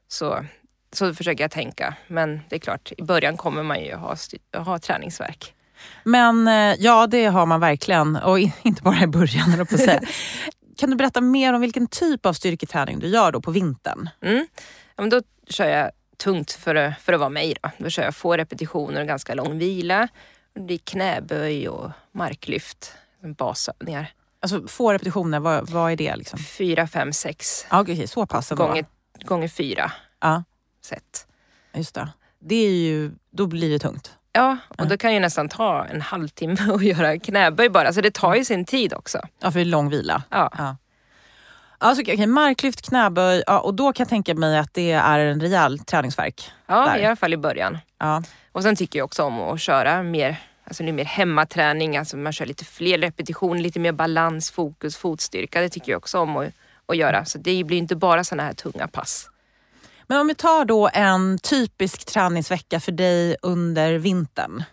[SPEAKER 5] Så försöker jag tänka. Men det är klart, i början kommer man ju ha träningsvärk.
[SPEAKER 6] Men ja, det har man verkligen. Och inte bara i början, eller på att säga. Kan du berätta mer om vilken typ av styrketräning du gör då på vintern?
[SPEAKER 5] Ja, men då kör jag tungt för att vara mig då. Då kör jag få repetitioner och ganska lång vila. Det är knäböj och marklyft, basövningar.
[SPEAKER 6] Alltså få repetitioner, vad är det liksom?
[SPEAKER 5] 4, 5, 6.
[SPEAKER 6] Ja, okej, så pass
[SPEAKER 5] gånger 4 set.
[SPEAKER 6] Just det. Det är ju, då blir det tungt.
[SPEAKER 5] Ja, och då kan ju nästan ta en halvtimme att göra knäböj bara. Så det tar ju sin tid också.
[SPEAKER 6] Ja, för det är lång vila.
[SPEAKER 5] Ja.
[SPEAKER 6] Alltså, okej, marklyft, knäböj. Ja, och då kan jag tänka mig att det är en rejäl träningsvärk.
[SPEAKER 5] Ja,
[SPEAKER 6] där.
[SPEAKER 5] i alla fall i början.
[SPEAKER 6] Ja.
[SPEAKER 5] Och sen tycker jag också om att köra mer, alltså det är mer hemmaträning. Alltså man kör lite fler repetitioner, lite mer balans, fokus, fotstyrka. Det tycker jag också om att göra. Så det blir inte bara såna här tunga pass.
[SPEAKER 6] Men om vi tar då en typisk träningsvecka för dig under vintern.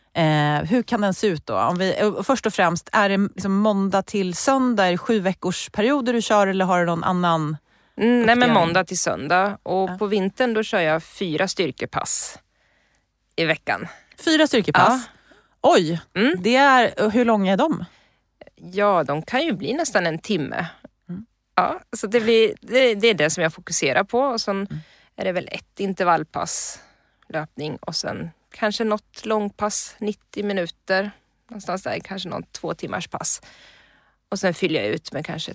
[SPEAKER 6] Hur kan den se ut då? Om vi, först och främst, är det liksom måndag till söndag? Är det 7 veckors perioder du kör eller har du någon annan?
[SPEAKER 5] Nej, men måndag till söndag. Och på vintern då kör jag 4 styrkepass i veckan.
[SPEAKER 6] 4 styrkepass? Ja. Oj, det är, hur långa är de?
[SPEAKER 5] Ja, de kan ju bli nästan en timme. Ja, så det är det som jag fokuserar på. Och sen är det väl 1 intervallpass, löpning och sen kanske något långpass, 90 minuter. Någonstans där, kanske något 2 timmars pass. Och sen fyller jag ut med kanske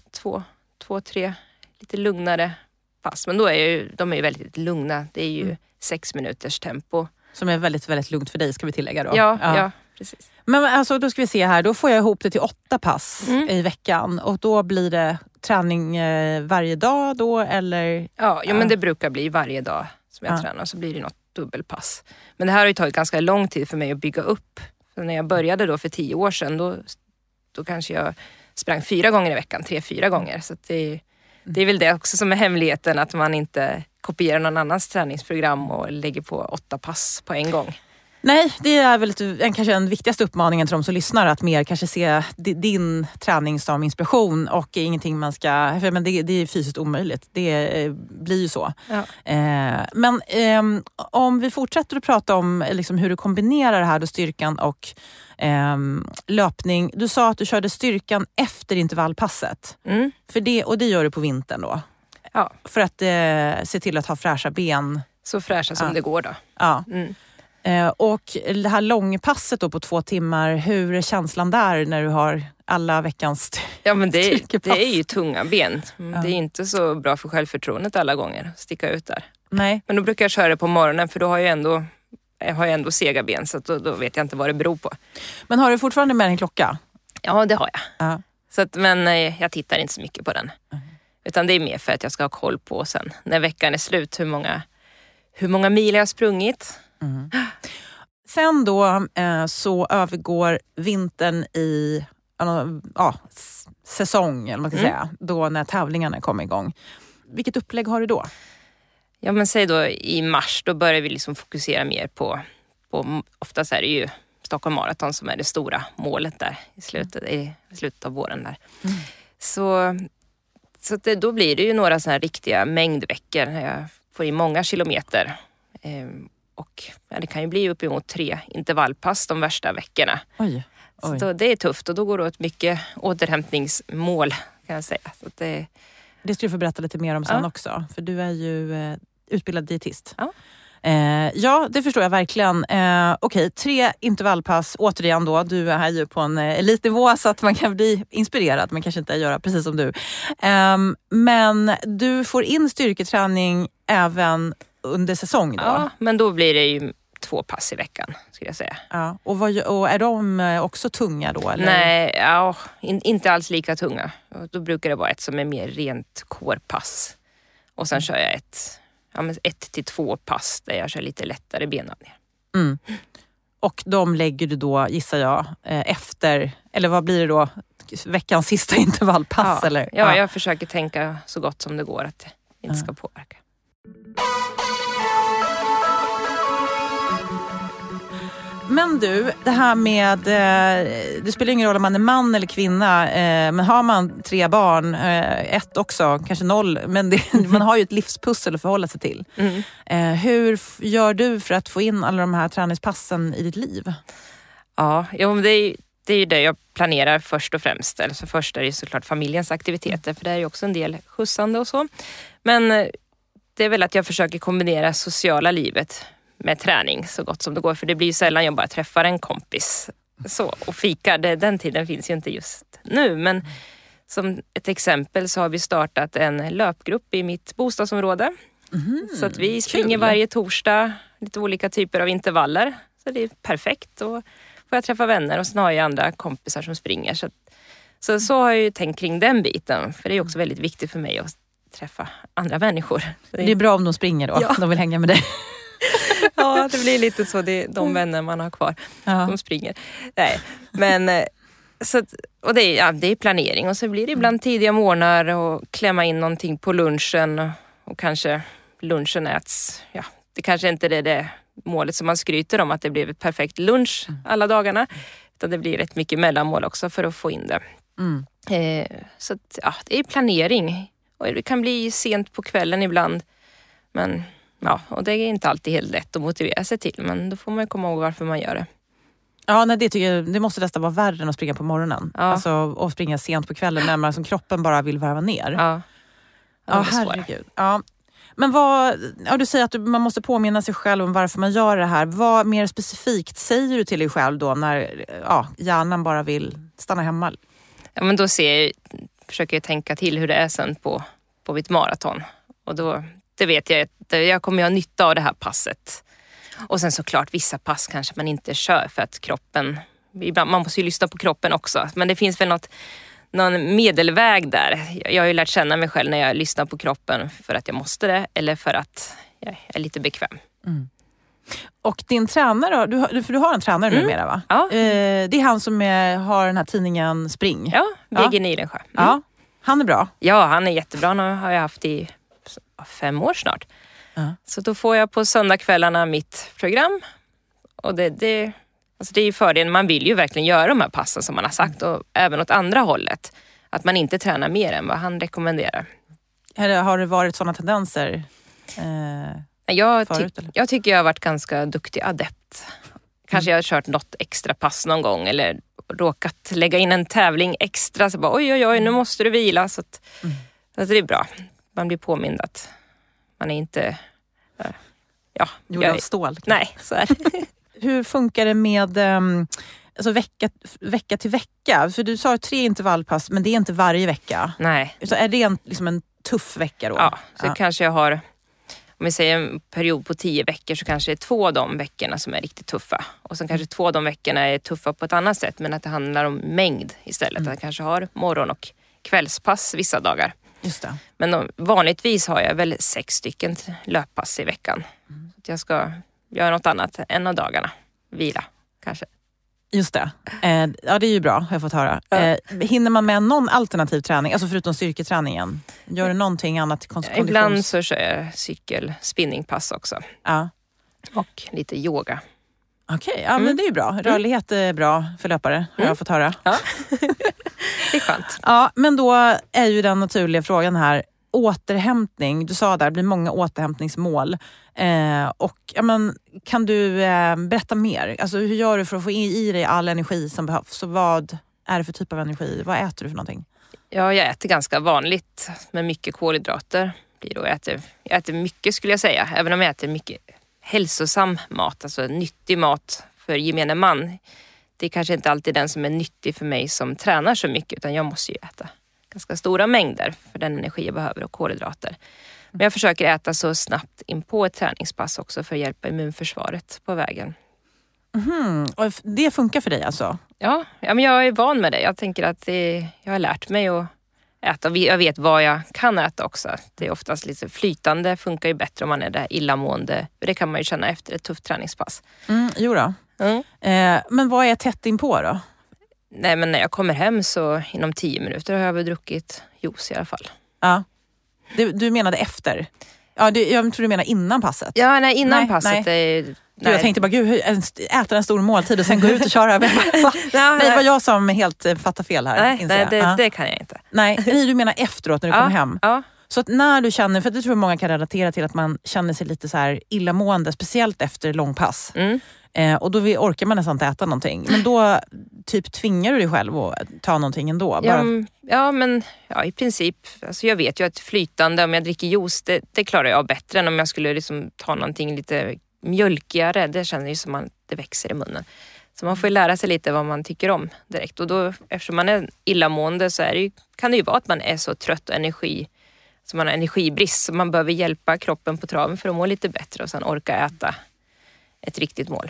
[SPEAKER 5] 2-3 lite lugnare pass. Men då de är ju väldigt lugna. Det är ju 6 minuters tempo.
[SPEAKER 6] Som är väldigt, väldigt lugnt för dig, ska vi tillägga då.
[SPEAKER 5] Ja, precis.
[SPEAKER 6] Men alltså, då ska vi se här. Då får jag ihop det till 8 pass i veckan. Och då blir det träning varje dag då, eller?
[SPEAKER 5] Ja, men det brukar bli varje dag som jag tränar. Så blir det något dubbelpass. Men det här har ju tagit ganska lång tid för mig att bygga upp. Så när jag började då för 10 år sedan, då kanske jag sprang 4 gånger i veckan, 3-4 gånger. Så att det är väl det också som är hemligheten, att man inte kopierar någon annans träningsprogram och lägger på 8 pass på en gång.
[SPEAKER 6] Nej, det är väl kanske den viktigaste uppmaningen till de som lyssnar, att mer kanske se din träning som inspiration och ingenting man ska... Men det är fysiskt omöjligt. Det blir ju så.
[SPEAKER 5] Ja.
[SPEAKER 6] Men om vi fortsätter att prata om liksom hur du kombinerar det här då, styrkan och löpning. Du sa att du körde styrkan efter intervallpasset. Och det gör du på vintern då?
[SPEAKER 5] Ja.
[SPEAKER 6] För att se till att ha fräscha ben.
[SPEAKER 5] Så fräscha som det går då.
[SPEAKER 6] Ja. Och det här långpasset då på 2 timmar, hur är känslan där när du har alla veckans
[SPEAKER 5] Ja, men det är ju tunga ben. Det är inte så bra för självförtroendet alla gånger att sticka ut där.
[SPEAKER 6] Nej.
[SPEAKER 5] Men då brukar jag köra det på morgonen, för då har jag ändå sega ben, så att då vet jag inte vad det beror på.
[SPEAKER 6] Men har du fortfarande med en klocka?
[SPEAKER 5] Ja, det har jag.
[SPEAKER 6] Ja.
[SPEAKER 5] Så att, men jag tittar inte så mycket på den. Utan det är mer för att jag ska ha koll på sen när veckan är slut hur många mil jag har sprungit.
[SPEAKER 6] Sen då så övergår vintern i säsong, eller man ska säga, då när tävlingarna kommer igång. Vilket upplägg har du då?
[SPEAKER 5] Ja, men säg då i mars, då börjar vi liksom fokusera mer på oftast är det ju Stockholm Marathon som är det stora målet där i slutet av våren där. Så då blir det ju några såna här riktiga mängdveckor när jag får in många kilometer. Och det kan ju bli uppemot 3 intervallpass de värsta veckorna.
[SPEAKER 6] Oj.
[SPEAKER 5] Så det är tufft, och då går det åt mycket återhämtningsmål, kan jag säga. Så
[SPEAKER 6] det ska du få berätta lite mer om sen också. För du är ju utbildad dietist.
[SPEAKER 5] Ja.
[SPEAKER 6] Ja, det förstår jag verkligen. Okej, 3 intervallpass. Återigen då, du är ju på en elitnivå så att man kan bli inspirerad. Man kanske inte göra precis som du. Men du får in styrketräning även under säsong då?
[SPEAKER 5] Ja, men då blir det ju 2 pass i veckan, skulle jag säga.
[SPEAKER 6] Ja, och är de också tunga då? Eller?
[SPEAKER 5] Nej, inte alls lika tunga. Då brukar det vara ett som är mer rent core-pass. Och sen kör jag 1 till 2 pass där jag kör lite lättare benövningar.
[SPEAKER 6] Och de lägger du då, gissar jag, efter, eller vad blir det då? Veckans sista intervallpass?
[SPEAKER 5] Ja,
[SPEAKER 6] eller?
[SPEAKER 5] Ja, jag försöker tänka så gott som det går att det inte ska påverka.
[SPEAKER 6] Men du, det här med, det spelar ingen roll om man är man eller kvinna, men har man 3 barn, 1 också, kanske 0, men man har ju ett livspussel att förhålla sig till. Hur gör du för att få in alla de här träningspassen i ditt liv? Ja,
[SPEAKER 5] men det är ju det jag planerar först och främst. Eller så först är det såklart familjens aktiviteter, för det är ju också en del skjutsande och så. Men det är väl att jag försöker kombinera sociala livet med träning så gott som det går. För det blir ju sällan jag bara träffar en kompis och fikar. Den tiden finns ju inte just nu. Men som ett exempel så har vi startat en löpgrupp i mitt bostadsområde. Så att vi springer varje torsdag lite olika typer av intervaller. Så det är perfekt. Då får jag träffa vänner och sen har jag andra kompisar som springer. Så har jag ju tänkt kring den biten. För det är också väldigt viktigt för mig att träffa andra människor.
[SPEAKER 6] Det är bra om de springer då. Ja. De vill hänga med dig.
[SPEAKER 5] Ja, det blir lite så. Det är de vänner man har kvar. De springer. Nej, men och det är planering. Och så blir det ibland tidiga morgnar och klämma in någonting på lunchen. Och kanske lunchen äts. Ja, det kanske inte är det målet som man skryter om, att det blir ett perfekt lunch alla dagarna. Utan det blir rätt mycket mellanmål också för att få in det. Så det är planering. Och det kan bli sent på kvällen ibland. Men och det är inte alltid helt lätt att motivera sig till. Men då får man komma ihåg varför man gör det. Ja,
[SPEAKER 6] nej, det måste nästan vara värre än att springa på morgonen. Ja. Alltså, och springa sent på kvällen när man, som kroppen bara vill varva ner.
[SPEAKER 5] Ja,
[SPEAKER 6] herregud. Ja. Men du säger att man måste påminna sig själv om varför man gör det här. Vad mer specifikt säger du till dig själv då när hjärnan bara vill stanna hemma?
[SPEAKER 5] Ja, men då försöker jag tänka till hur det är sen på mitt maraton. Och då, det vet jag att jag kommer ha nytta av det här passet. Och sen såklart vissa pass kanske man inte kör för att kroppen, ibland, man måste ju lyssna på kroppen också. Men det finns väl någon medelväg där. Jag har ju lärt känna mig själv när jag lyssnar på kroppen för att jag måste det eller för att jag är lite bekväm.
[SPEAKER 6] Och din tränare, för du har en tränare numera va?
[SPEAKER 5] Ja.
[SPEAKER 6] Det är han som har den här tidningen Spring.
[SPEAKER 5] Ja, BG Nilensjö.
[SPEAKER 6] Ja, han är bra.
[SPEAKER 5] Ja, han är jättebra. Han har jag haft i 5 år snart. Så då får jag på söndagskvällarna mitt program. Och det är ju fördelen. Man vill ju verkligen göra de här passen som man har sagt. Och även åt andra hållet. Att man inte tränar mer än vad han rekommenderar.
[SPEAKER 6] Har det varit sådana tendenser förut?
[SPEAKER 5] Jag tycker jag har varit ganska duktig adept. Kanske jag har kört något extra pass någon gång. Eller råkat lägga in en tävling extra. Så bara oj, nu måste du vila. Så det är bra. Man blir påmind att man är inte...
[SPEAKER 6] Gjord av stål.
[SPEAKER 5] Nej, så är det.
[SPEAKER 6] Hur funkar det med alltså vecka till vecka? För du sa 3 intervallpass, men det är inte varje vecka.
[SPEAKER 5] Nej.
[SPEAKER 6] Så är det en tuff vecka då?
[SPEAKER 5] Ja, så kanske jag har, om vi säger en period på 10 veckor så kanske det är 2 av de veckorna som är riktigt tuffa. Och sen kanske 2 av de veckorna är tuffa på ett annat sätt, men att det handlar om mängd istället. Att jag kanske har morgon- och kvällspass vissa dagar.
[SPEAKER 6] Just det.
[SPEAKER 5] Men vanligtvis har jag väl 6 stycken löppass i veckan. Så att jag ska göra något annat en av dagarna. Vila kanske.
[SPEAKER 6] Just det. Ja, det är ju bra, har jag fått höra. Hinner man med någon alternativ träning, alltså förutom styrketräningen? Gör du någonting annat till konditions?
[SPEAKER 5] Ibland så kör jag spinningpass också.
[SPEAKER 6] Ja.
[SPEAKER 5] Och lite yoga.
[SPEAKER 6] Okej, men det är ju bra. Rörlighet är bra för löpare, har jag fått höra.
[SPEAKER 5] Ja. Det är skönt.
[SPEAKER 6] Ja, men då är ju den naturliga frågan här, återhämtning. Du sa där, det blir många återhämtningsmål. Och kan du berätta mer? Alltså, hur gör du för att få i dig all energi som behövs? Så vad är det för typ av energi? Vad äter du för någonting?
[SPEAKER 5] Ja, jag äter ganska vanligt med mycket kolhydrater. Jag äter mycket skulle jag säga. Även om jag äter mycket hälsosam mat. Alltså nyttig mat för gemene man. Det är kanske inte alltid den som är nyttig för mig som tränar så mycket. Utan jag måste ju äta ganska stora mängder för den energi jag behöver och kolhydrater. Men jag försöker äta så snabbt in på ett träningspass också för att hjälpa immunförsvaret på vägen.
[SPEAKER 6] Och det funkar för dig alltså?
[SPEAKER 5] Ja, men jag är van med det. Jag tänker att jag har lärt mig att äta. Jag vet vad jag kan äta också. Det är oftast lite flytande, funkar ju bättre om man är där illamående. Det kan man ju känna efter ett tufft träningspass.
[SPEAKER 6] Jo då. Men vad är tätt in på då?
[SPEAKER 5] Nej, men när jag kommer hem så inom 10 minuter har jag väl druckit juice i alla fall.
[SPEAKER 6] Ja. Du menade efter? Ja, jag tror du menar innan passet.
[SPEAKER 5] Ja, nej, innan passet. Nej.
[SPEAKER 6] Jag tänkte bara, gud, äta en stor måltid och sen gå ut och köra. Nej, det var jag som helt fattar fel här.
[SPEAKER 5] Nej, det kan jag inte.
[SPEAKER 6] Nej, du menar efteråt när du kommer hem.
[SPEAKER 5] Ja.
[SPEAKER 6] Så att när du känner, för det tror jag många kan relatera till, att man känner sig lite så här illamående, speciellt efter långpass. Och då orkar man nästan inte äta någonting. Men då typ tvingar du dig själv att ta någonting ändå?
[SPEAKER 5] I princip. Alltså jag vet ju att flytande, om jag dricker juice, det klarar jag bättre än om jag skulle liksom ta någonting lite mjölkigare. Det känns ju som att det växer i munnen. Så man får ju lära sig lite vad man tycker om direkt. Och då, eftersom man är illamående så kan det ju vara att man är så trött och så man har energibrist. Så man behöver hjälpa kroppen på traven för att må lite bättre och sen orka äta ett riktigt mål.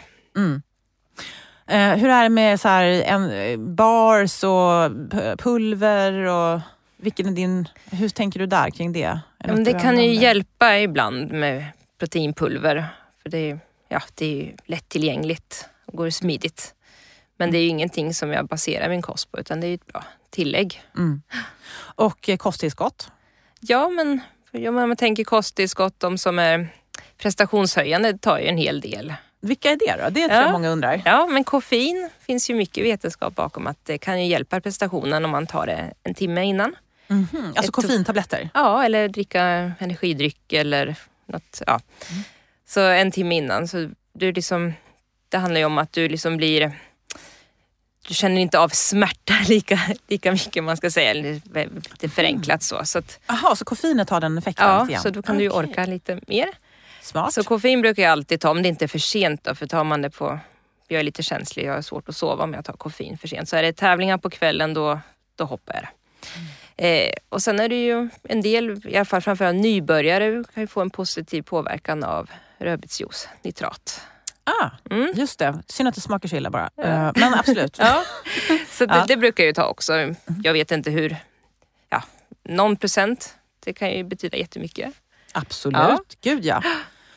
[SPEAKER 6] Hur är det med så här, bars och pulver och hur tänker du där kring det?
[SPEAKER 5] Det kan ju hjälpa ibland med proteinpulver, för det är ju lättillgängligt och går smidigt. Men det är ju ingenting som jag baserar min kost på, utan det är ju ett bra tillägg.
[SPEAKER 6] Och kosttillskott?
[SPEAKER 5] Ja, men om man tänker kosttillskott, de som är prestationshöjande tar ju en hel del.
[SPEAKER 6] Vilka är det då? Det tror jag många undrar.
[SPEAKER 5] Ja, men koffein finns ju mycket vetenskap bakom att det kan ju hjälpa prestationen om man tar det en timme innan.
[SPEAKER 6] Alltså koffeintabletter?
[SPEAKER 5] Ja, eller dricka energidryck eller något. Ja. Så en timme innan. Så det handlar ju om att du liksom du känner inte av smärta lika mycket, man ska säga, lite förenklat så.
[SPEAKER 6] Jaha, så koffeinet har den effekten?
[SPEAKER 5] Ja, så då kan du ju orka lite mer.
[SPEAKER 6] Smart.
[SPEAKER 5] Så koffein brukar jag alltid ta om det inte är för sent då, för tar man det på... Jag är lite känslig, jag har svårt att sova om jag tar koffein för sent. Så är det tävlingar på kvällen, då hoppar jag det. Och sen är det ju en del, i alla fall framförallt nybörjare, kan ju få en positiv påverkan av rödbetsjuice, nitrat.
[SPEAKER 6] Just det. Synd att det smakar så illa bara. Men absolut.
[SPEAKER 5] Så det brukar jag ju ta också. Jag vet inte hur... någon procent, det kan ju betyda jättemycket.
[SPEAKER 6] Absolut. Gud ja.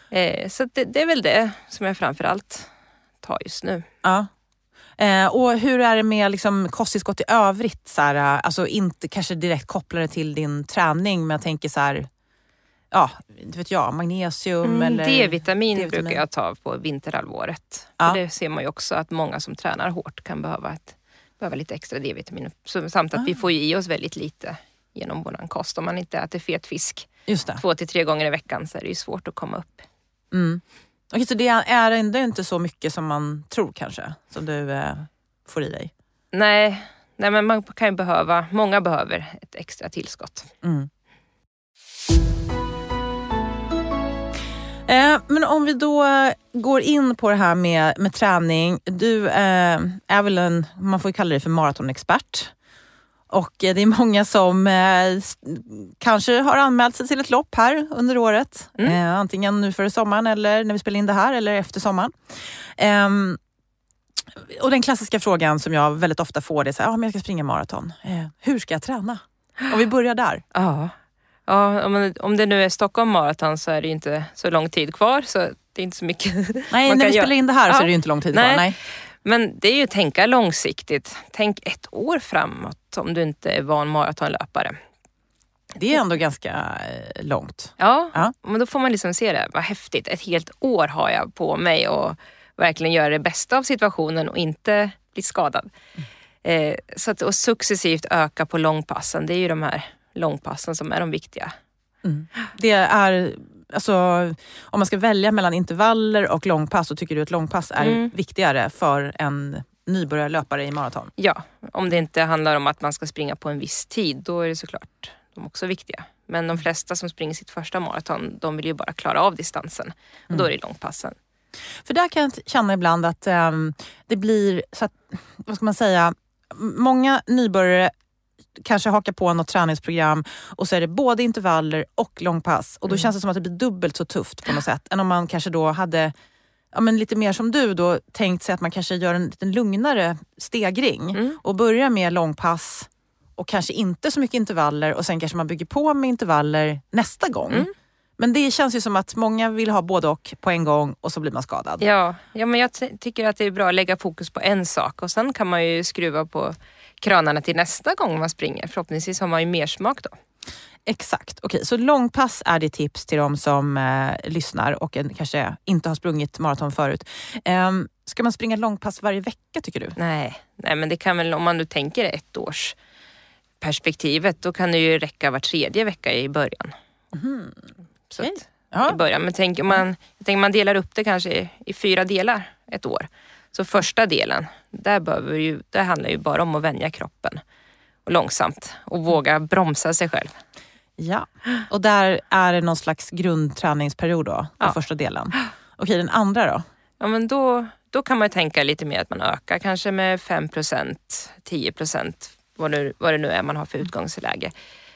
[SPEAKER 5] Så det är väl det som jag framförallt tar just nu.
[SPEAKER 6] Ja. Och hur är det med liksom kosttillskott i övrigt? Så här, alltså inte kanske direkt kopplade till din träning, men jag tänker så här, ja, inte vet jag, magnesium eller...
[SPEAKER 5] D-vitamin brukar jag ta på vinterhalvåret.
[SPEAKER 6] Ja.
[SPEAKER 5] För det ser man ju också att många som tränar hårt kan behöva lite extra D-vitamin. Samt att vi får i oss väldigt lite genom våran kost. Om man inte äter fet fisk 2 till 3 gånger i veckan så är det ju svårt att komma upp.
[SPEAKER 6] Okej, så det är ändå inte så mycket som man tror kanske, som du får i dig?
[SPEAKER 5] Nej, men man kan ju många behöver ett extra tillskott.
[SPEAKER 6] Men om vi då går in på det här med träning. Du är väl man får ju kalla dig för maratonexpert. Och det är många som kanske har anmält sig till ett lopp här under året. Antingen nu före sommaren eller när vi spelar in det här eller efter sommaren. Och den klassiska frågan som jag väldigt ofta får det är så här, men jag ska springa maraton. Hur ska jag träna? Och vi börjar där.
[SPEAKER 5] Ja, om det nu är Stockholm maraton så är det ju inte så lång tid kvar. Så det är inte så mycket.
[SPEAKER 6] Nej, när vi spelar in det här så är det ju inte lång tid kvar. Nej.
[SPEAKER 5] Men det är ju att tänka långsiktigt. Tänk 1 år framåt om du inte är van maratonlöpare.
[SPEAKER 6] Det är ändå ganska långt.
[SPEAKER 5] Ja, men då får man liksom se det. Vad häftigt. 1 helt år har jag på mig och verkligen göra det bästa av situationen och inte bli skadad. Så att successivt öka på långpassen. Det är ju de här långpassen som är de viktiga.
[SPEAKER 6] Det är, alltså, om man ska välja mellan intervaller och långpass så tycker du att långpass är viktigare för en nybörjarlöpare i maraton? Ja,
[SPEAKER 5] om det inte handlar om att man ska springa på en viss tid, då är det såklart de också viktiga. Men de flesta som springer sitt första maraton, de vill ju bara klara av distansen. Och då är det långpassen.
[SPEAKER 6] För där kan jag känna ibland att det blir så att, vad ska man säga, många nybörjare kanske hakar på något träningsprogram och så är det både intervaller och långpass. Och då känns det som att det blir dubbelt så tufft på något sätt än om man kanske då hade, ja, men lite mer som du då, tänkt sig att man kanske gör en lite lugnare stegring och börjar med långpass och kanske inte så mycket intervaller och sen kanske man bygger på med intervaller nästa gång. Men det känns ju som att många vill ha både och på en gång och så blir man skadad.
[SPEAKER 5] Ja, men jag tycker att det är bra att lägga fokus på en sak och sen kan man ju skruva på kranarna till nästa gång man springer. Förhoppningsvis har man ju mer smak då.
[SPEAKER 6] Exakt. Okej, så långpass är det tips till de som lyssnar och kanske inte har sprungit maraton förut. Ska man springa långpass varje vecka tycker du?
[SPEAKER 5] Nej, men det kan väl, om man nu tänker 1 års perspektivet, då kan det ju räcka var 3:e vecka i början. Så att, i början. Men tänk man delar upp det kanske i 4 delar 1 år. Så första delen, där handlar ju bara om att vänja kroppen. Och långsamt. Och våga bromsa sig själv.
[SPEAKER 6] Ja, och där är det någon slags grundträningsperiod då, på första delen. Okej, den andra då?
[SPEAKER 5] Ja, men då kan man tänka lite mer att man ökar. Kanske med 5%, 10%, vad det nu är man har för utgångsläge.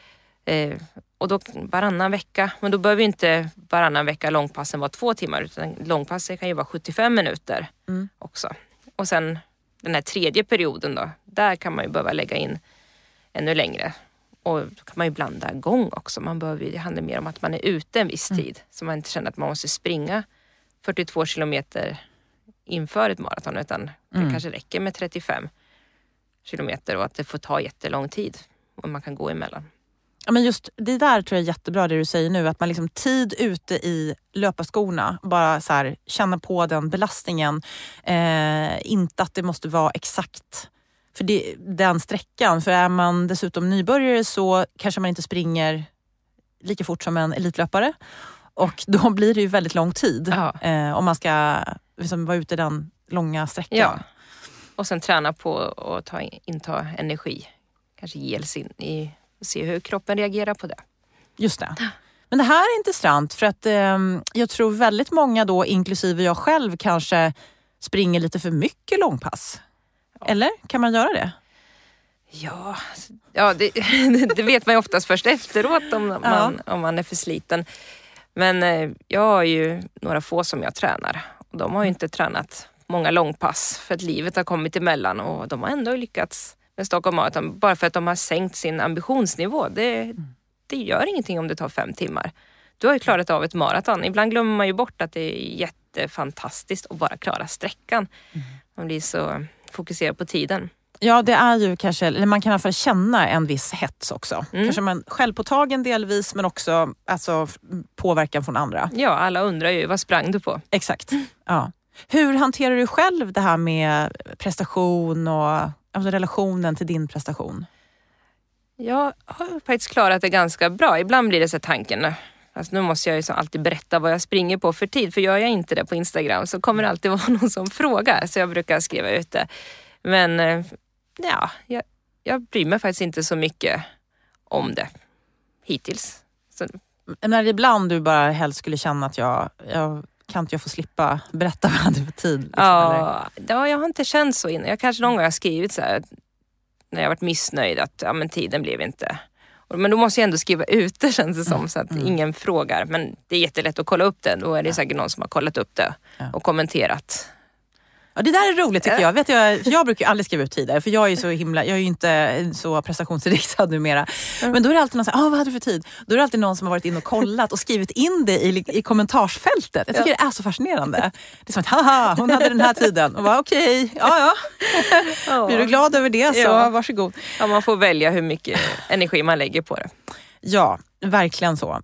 [SPEAKER 5] Och då varannan vecka, men då behöver ju inte varannan vecka långpassen vara 2 timmar, utan långpassen kan ju vara 75 minuter också. Och sen den här 3:e perioden då, där kan man ju behöva lägga in ännu längre. Och då kan man ju blanda gång också. Det handlar mer om att man är ute en viss tid, så man inte känner att man måste springa 42 kilometer inför ett maraton, utan det kanske räcker med 35 kilometer och att det får ta jättelång tid och man kan gå emellan.
[SPEAKER 6] Ja, men just det där tror jag är jättebra det du säger nu, att man liksom tid ute i löparskorna, bara så här, känna på den belastningen, inte att det måste vara exakt för den sträckan, för är man dessutom nybörjare så kanske man inte springer lika fort som en elitlöpare och då blir det ju väldigt lång tid om man ska liksom vara ute den långa sträckan. Ja.
[SPEAKER 5] Och sen träna på att inta energi, kanske gels in i se hur kroppen reagerar på det.
[SPEAKER 6] Just det. Men det här är intressant för att jag tror väldigt många då, inklusive jag själv, kanske springer lite för mycket långpass. Ja. Eller? Kan man göra det?
[SPEAKER 5] Ja det vet man ju oftast först efteråt om man är för sliten. Men jag har ju några få som jag tränar. Och de har ju inte tränat många långpass för att livet har kommit emellan och de har ändå lyckats med Stockholm Marathon, bara för att de har sänkt sin ambitionsnivå. Det gör ingenting om det tar 5 timmar. du har ju klarat av ett maraton. Ibland glömmer man ju bort att det är jättefantastiskt att bara klara sträckan. Man blir så fokuserad på tiden.
[SPEAKER 6] Ja, det är ju kanske, eller man kan i alla fall känna en viss hets också. Kanske man självpåtagen delvis, men också alltså, påverkan från andra.
[SPEAKER 5] Ja, alla undrar ju, vad sprang du på?
[SPEAKER 6] Exakt, ja. Hur hanterar du själv det här med prestation och alltså, relationen till din prestation?
[SPEAKER 5] Jag har faktiskt klarat det ganska bra. Ibland blir det så tanken, alltså, nu måste jag ju så alltid berätta vad jag springer på för tid. För gör jag inte det på Instagram så kommer det alltid vara någon som frågar. Så jag brukar skriva ut det. Men ja, jag bryr mig faktiskt inte så mycket om det hittills. Så.
[SPEAKER 6] När ibland du bara helst skulle känna att jag kan inte jag få slippa berätta vad jag hade för tid? Liksom,
[SPEAKER 5] ja, jag har inte känt så innan. Jag kanske någon gång har skrivit så här, när jag varit missnöjd att men tiden blev inte. Men då måste jag ändå skriva ut det, känns det som, så att ingen frågar. Men det är jättelätt att kolla upp det. Då är det säkert någon som har kollat upp det och kommenterat. Ja,
[SPEAKER 6] det där är roligt tycker jag. För jag brukar ju aldrig skriva ut tider. För jag är ju inte så prestationsinriktad numera. Men då är det alltid någon som säger, vad hade du för tid? Då är det alltid någon som har varit in och kollat och skrivit in det i kommentarsfältet. Jag tycker det är så fascinerande. Det är som att, haha, hon hade den här tiden. Och bara, okej, ja. Blir du glad över det så varsågod.
[SPEAKER 5] Ja, man får välja hur mycket energi man lägger på det.
[SPEAKER 6] Ja, verkligen så.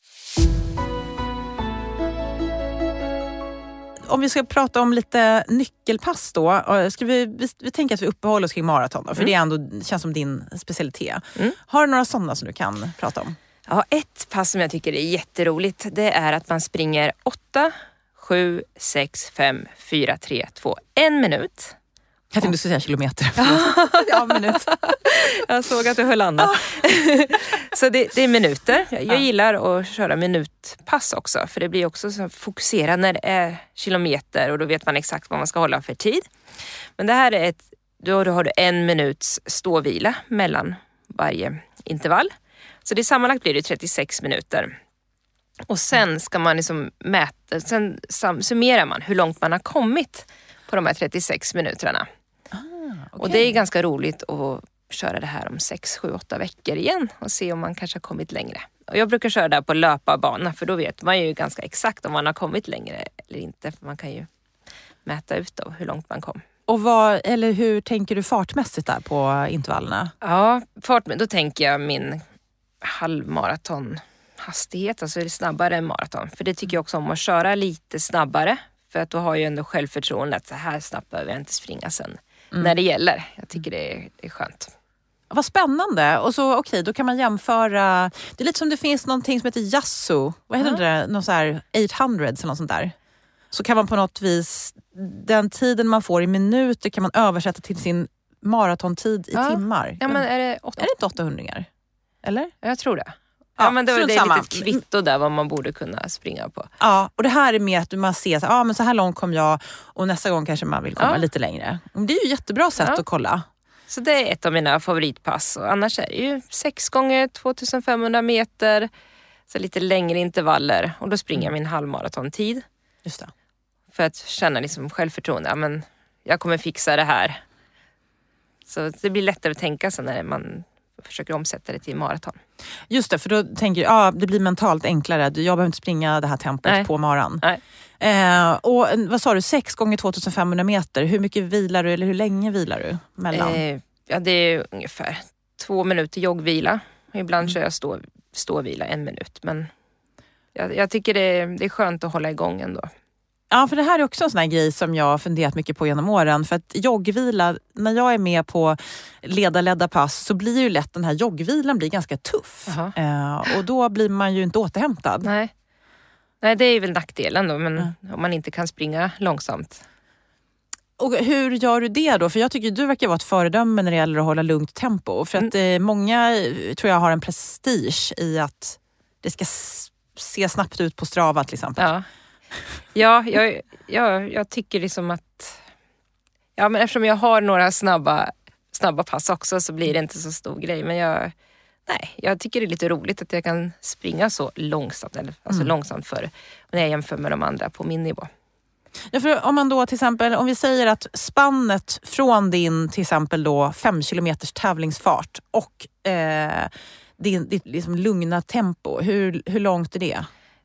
[SPEAKER 6] Om vi ska prata om lite nyckelpass då, ska vi tänker att vi uppehåller oss kring maraton då, för det är ändå, känns som din specialitet. Har du några sådana som du kan prata om?
[SPEAKER 5] Ja, ett pass som jag tycker är jätteroligt, det är att man springer 8, 7, 6, 5, 4, 3, 2, 1 minut.
[SPEAKER 6] Jag tänkte du skulle säga kilometer. Ja, minut.
[SPEAKER 5] Jag såg att du höll andan. Så det är minuter. Jag gillar att köra minutpass också. För det blir också så fokuserat när det är kilometer. Och då vet man exakt vad man ska hålla för tid. Men det här är då har du 1 minuts ståvila mellan varje intervall. Så det sammanlagt blir det 36 minuter. Och sen ska man liksom mäta. Sen summerar man hur långt man har kommit på de här 36 minuterna. Okay. Och det är ganska roligt att köra det här om 6, 7, 8 veckor igen och se om man kanske har kommit längre. Och jag brukar köra det här på löparbana, för då vet man ju ganska exakt om man har kommit längre eller inte. För man kan ju mäta ut då hur långt man kom.
[SPEAKER 6] Och hur tänker du fartmässigt där på intervallerna?
[SPEAKER 5] Ja, då tänker jag min halvmaratonhastighet, alltså det är snabbare än maraton. För det tycker jag också om, att köra lite snabbare. För att då har jag ändå självförtroende att så här snabbt behöver jag inte springa sen. När det gäller. Jag tycker det är skönt.
[SPEAKER 6] Vad spännande. Och så då kan man jämföra. Det är lite som det finns någonting som heter Yasso. Vad heter det? Någon så här 800 eller något sånt där. Så kan man på något vis, den tiden man får i minuter kan man översätta till sin maratontid i timmar.
[SPEAKER 5] Ja, men är det
[SPEAKER 6] inte 800-ar? Eller?
[SPEAKER 5] Jag tror det. Ja, men det är ett litet kvitto där vad man borde kunna springa på.
[SPEAKER 6] Ja, och det här är med att man ser men så här långt kom jag och nästa gång kanske man vill komma lite längre. Det är ju jättebra sätt att kolla.
[SPEAKER 5] Så det är ett av mina favoritpass. Och annars är det ju 6 gånger 2500 meter. Så lite längre intervaller. Och då springer jag min halvmaratontid.
[SPEAKER 6] Just det.
[SPEAKER 5] För att känna liksom självförtroende. Men jag kommer fixa det här. Så det blir lättare att tänka sig när man försöker omsätta det till maraton.
[SPEAKER 6] Just det, för då tänker jag, det blir mentalt enklare. Jag behöver inte springa det här tempot på maran. Och vad sa du, 6 gånger 2500 meter. Hur mycket vilar du eller hur länge vilar du mellan?
[SPEAKER 5] Det är ungefär 2 minuter joggvila. Ibland kör jag ståvila 1 minut. Men jag tycker det är skönt att hålla igång ändå.
[SPEAKER 6] Ja, för det här är också en sån här grej som jag har funderat mycket på genom åren. För att joggvila, när jag är med på ledarledda pass så blir ju lätt den här joggvilan blir ganska tuff. Och då blir man ju inte återhämtad.
[SPEAKER 5] Nej, det är väl nackdelen då, men om man inte kan springa långsamt.
[SPEAKER 6] Och hur gör du det då? För jag tycker du verkar vara ett föredöme när det gäller att hålla lugnt tempo. För att många tror jag har en prestige i att det ska se snabbt ut på Strava till exempel.
[SPEAKER 5] Ja, jag tycker liksom att men eftersom jag har några snabba pass också så blir det inte så stor grej. Men jag tycker det är lite roligt att jag kan springa så långsamt, alltså långsamt för när jag jämför med de andra på min nivå.
[SPEAKER 6] Ja, för om man då till exempel, om vi säger att spannet från din till exempel då 5 kilometers tävlingsfart och ditt liksom lugna tempo, hur långt är det?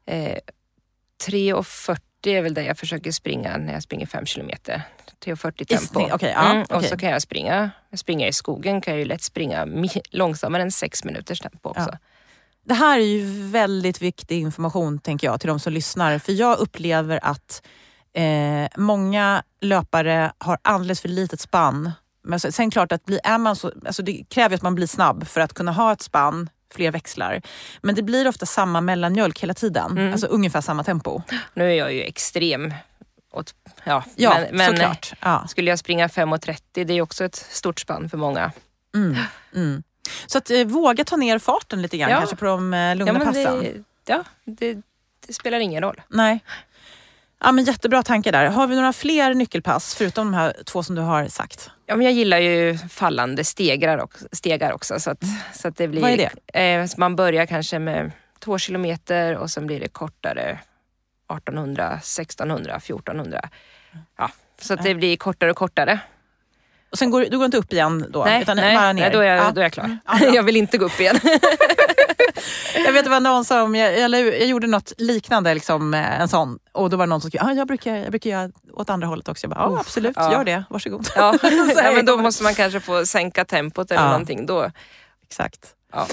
[SPEAKER 5] 3:40 är väl det jag försöker springa när jag springer 5 kilometer. 3:40 tempo.
[SPEAKER 6] Okay,
[SPEAKER 5] Och så kan jag springa i skogen kan jag ju lätt springa långsammare än 6 minuters tempo också.
[SPEAKER 6] Ja. Det här är ju väldigt viktig information, tänker jag, till de som lyssnar. För jag upplever att många löpare har alldeles för litet spann. Men sen klart att är man så, alltså det kräver att man blir snabb för att kunna ha ett spann, fler växlar. Men det blir ofta samma mellanmjölk hela tiden. Alltså ungefär samma tempo.
[SPEAKER 5] Nu är jag ju extrem.
[SPEAKER 6] Men såklart. Ja.
[SPEAKER 5] Skulle jag springa 5:30, det är också ett stort spann för många.
[SPEAKER 6] Så att våga ta ner farten lite grann kanske på de lugna passen.
[SPEAKER 5] Det spelar ingen roll.
[SPEAKER 6] Nej. Ja, men jättebra tankar där. Har vi några fler nyckelpass förutom de här 2 som du har sagt?
[SPEAKER 5] Ja, men jag gillar ju fallande stegar också. Så att det blir,
[SPEAKER 6] vad är det?
[SPEAKER 5] Så man börjar kanske med 2 kilometer och sen blir det kortare 1800, 1600, 1400. Ja, så att det blir kortare och kortare.
[SPEAKER 6] Och sen du går inte upp igen då?
[SPEAKER 5] Nej,
[SPEAKER 6] utan bara ner.
[SPEAKER 5] Nej, då är jag klar. Jag vill inte gå upp igen.
[SPEAKER 6] Jag vet, det var någon som, jag gjorde något liknande, liksom, en sån. Och då var det någon som skrev, jag brukar göra åt andra hållet också. Jag bara, absolut, gör det, varsågod.
[SPEAKER 5] Ja. Men då måste man kanske få sänka tempot eller någonting då.
[SPEAKER 6] Exakt.
[SPEAKER 5] Ja.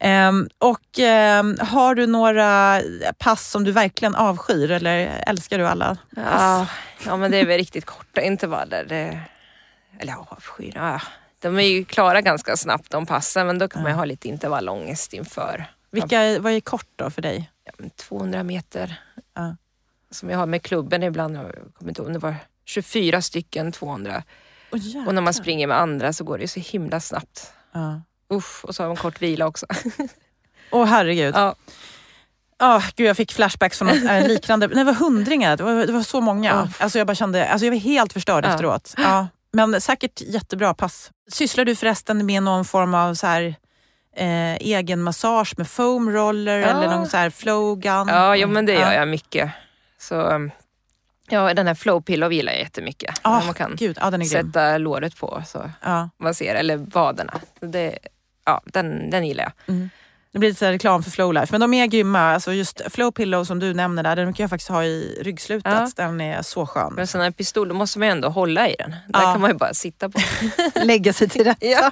[SPEAKER 6] Har du några pass som du verkligen avskyr, eller älskar du alla pass?
[SPEAKER 5] Ja, men det är väl riktigt korta intervaller. Eller avskyr, de är ju klara ganska snabbt, de passen, men då kan man ju ha lite intervallångest inför.
[SPEAKER 6] Vad är kort då för dig?
[SPEAKER 5] 200 meter. Som jag har med klubben ibland, jag kommer inte ihåg, det var 24 stycken 200. Och när man springer med andra så går det så himla snabbt. Och så har man kort vila också.
[SPEAKER 6] Herregud. Gud, jag fick flashbacks från något liknande. Det var hundringar, det var så många. Alltså jag bara kände, jag var helt förstörd efteråt. Men säkert jättebra pass. Sysslar du förresten med någon form av så här egen massage med foam roller eller någon så här flow gun?
[SPEAKER 5] Ja, men det gör jag mycket. Så den här flow pillow gillar jag jättemycket. Man kan
[SPEAKER 6] den är
[SPEAKER 5] sätta låret på så man ser, eller vaderna. Den gillar jag.
[SPEAKER 6] Det blir lite reklam för Flow Life, men de är grymma. Alltså just Flow Pillow som du nämner där, den kan jag faktiskt ha i ryggslutet. Den är så skön.
[SPEAKER 5] Men sån här pistol, då måste man ju ändå hålla i den. Där kan man ju bara sitta på.
[SPEAKER 6] Lägga sig till rätta.
[SPEAKER 5] Ja.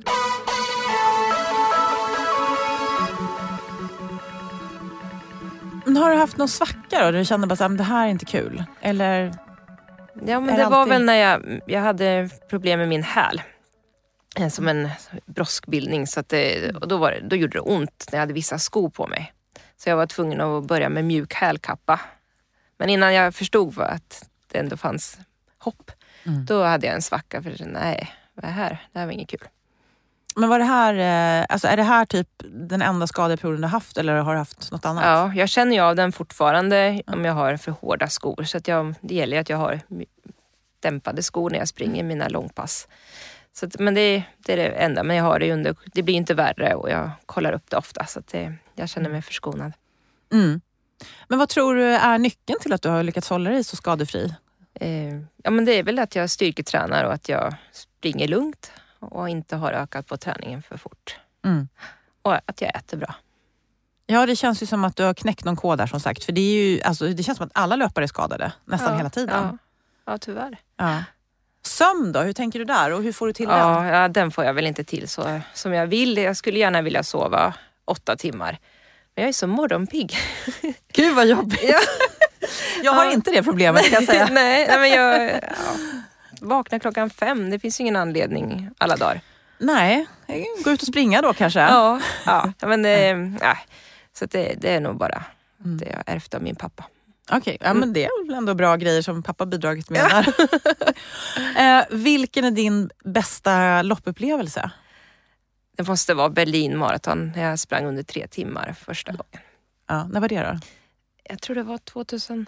[SPEAKER 6] Har du haft någon svacka då? Där du kände bara att det här är inte kul? Eller?
[SPEAKER 5] Ja, men det var väl när jag hade problem med min häl. Som en broskbildning. Så att då gjorde det ont när jag hade vissa skor på mig. Så jag var tvungen att börja med mjuk hälkappa. Men innan jag förstod att det ändå fanns hopp. Då hade jag en svacka. För nej, det här var inget kul.
[SPEAKER 6] Men var det här, alltså är det här typ den enda skadeperioden du har haft? Eller har du haft något annat?
[SPEAKER 5] Ja, jag känner ju av den fortfarande om jag har för hårda skor. Så att det gäller ju att jag har dämpade skor när jag springer mina långpass. Så att, men det är det enda. Men jag har det det blir inte värre och jag kollar upp det ofta. Så att jag känner mig förskonad.
[SPEAKER 6] Men vad tror du är nyckeln till att du har lyckats hålla dig så skadefri?
[SPEAKER 5] Men det är väl att jag styrketränar och att jag springer lugnt. Och inte har ökat på träningen för fort. Och att jag äter bra.
[SPEAKER 6] Ja, det känns ju som att du har knäckt någon kod där som sagt. För det är ju, alltså, det känns som att alla löpare är skadade. Nästan hela tiden.
[SPEAKER 5] Ja, tyvärr.
[SPEAKER 6] Ja. Sömn då? Hur tänker du där? Och hur får du till den?
[SPEAKER 5] Ja, den får jag väl inte till så som jag vill. Jag skulle gärna vilja sova 8 timmar. Men jag är så morgonpigg.
[SPEAKER 6] Gud vad jobbigt. Ja. Jag har inte det problemet, kan jag säga.
[SPEAKER 5] Nej, men jag vaknar 5:00. Det finns ingen anledning alla dagar.
[SPEAKER 6] Nej, gå ut och springa då kanske.
[SPEAKER 5] Ja, men så det är nog bara det jag ärvt av min pappa.
[SPEAKER 6] Okej, men det är väl ändå bra grejer som pappa bidragit med där. Vilken är din bästa loppupplevelse?
[SPEAKER 5] Det måste vara Berlin maraton. Jag sprang under 3 timmar första gången.
[SPEAKER 6] Ja, när var det då?
[SPEAKER 5] Jag tror det var 2018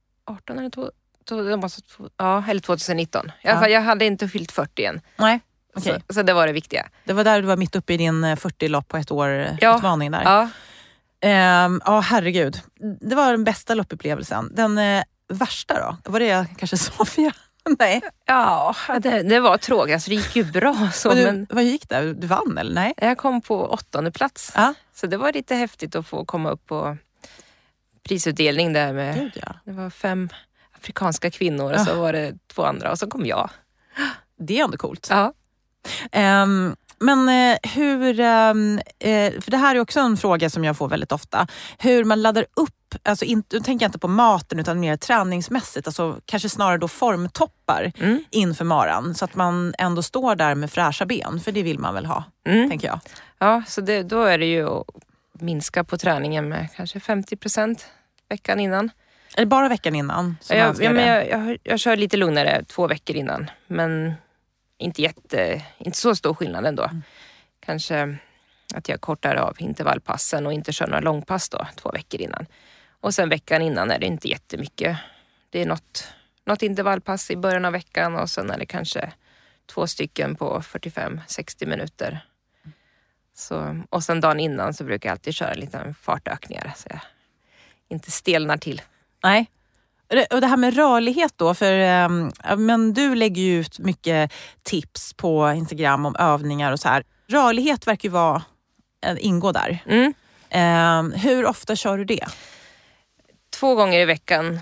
[SPEAKER 5] eller 2019. Jag hade inte fyllt 40 än.
[SPEAKER 6] Nej. Okay.
[SPEAKER 5] Så det var det viktiga.
[SPEAKER 6] Det var där du var mitt uppe i din 40-lopp på ett år utmaning där. Ja. Herregud. Det var den bästa loppupplevelsen. Den värsta då? Var det kanske Sofia? Nej.
[SPEAKER 5] Ja, det var tråkigt. Alltså, det gick ju bra. Så,
[SPEAKER 6] vad gick det? Du vann eller? Nej?
[SPEAKER 5] Jag kom på 8:e plats. Så det var lite häftigt att få komma upp på prisutdelning där med, det var 5 afrikanska kvinnor och så var det 2 andra och så kom jag.
[SPEAKER 6] Det är ändå coolt.
[SPEAKER 5] Ja.
[SPEAKER 6] Men hur, för det här är också en fråga som jag får väldigt ofta. Hur man laddar upp, alltså då tänker jag inte på maten utan mer träningsmässigt. Alltså kanske snarare då formtoppar inför maran. Så att man ändå står där med fräscha ben. För det vill man väl ha, tänker jag.
[SPEAKER 5] Ja, så då är det ju att minska på träningen med kanske 50% veckan innan.
[SPEAKER 6] Är det bara veckan innan?
[SPEAKER 5] Jag kör lite lugnare 2 veckor innan. Men inte så stor skillnad ändå. Kanske att jag kortar av intervallpassen och inte kör några långpass då 2 veckor innan. Och sen veckan innan är det inte jättemycket. Det är något intervallpass i början av veckan och sen är det kanske 2 stycken på 45-60 minuter. Så, och sen dagen innan så brukar jag alltid köra lite fartökningar så jag inte stelnar till.
[SPEAKER 6] Nej. Och det här med rörlighet då, men du lägger ju ut mycket tips på Instagram om övningar och så här. Rörlighet verkar ju ingå där. Hur ofta kör du det? 2
[SPEAKER 5] gånger i veckan.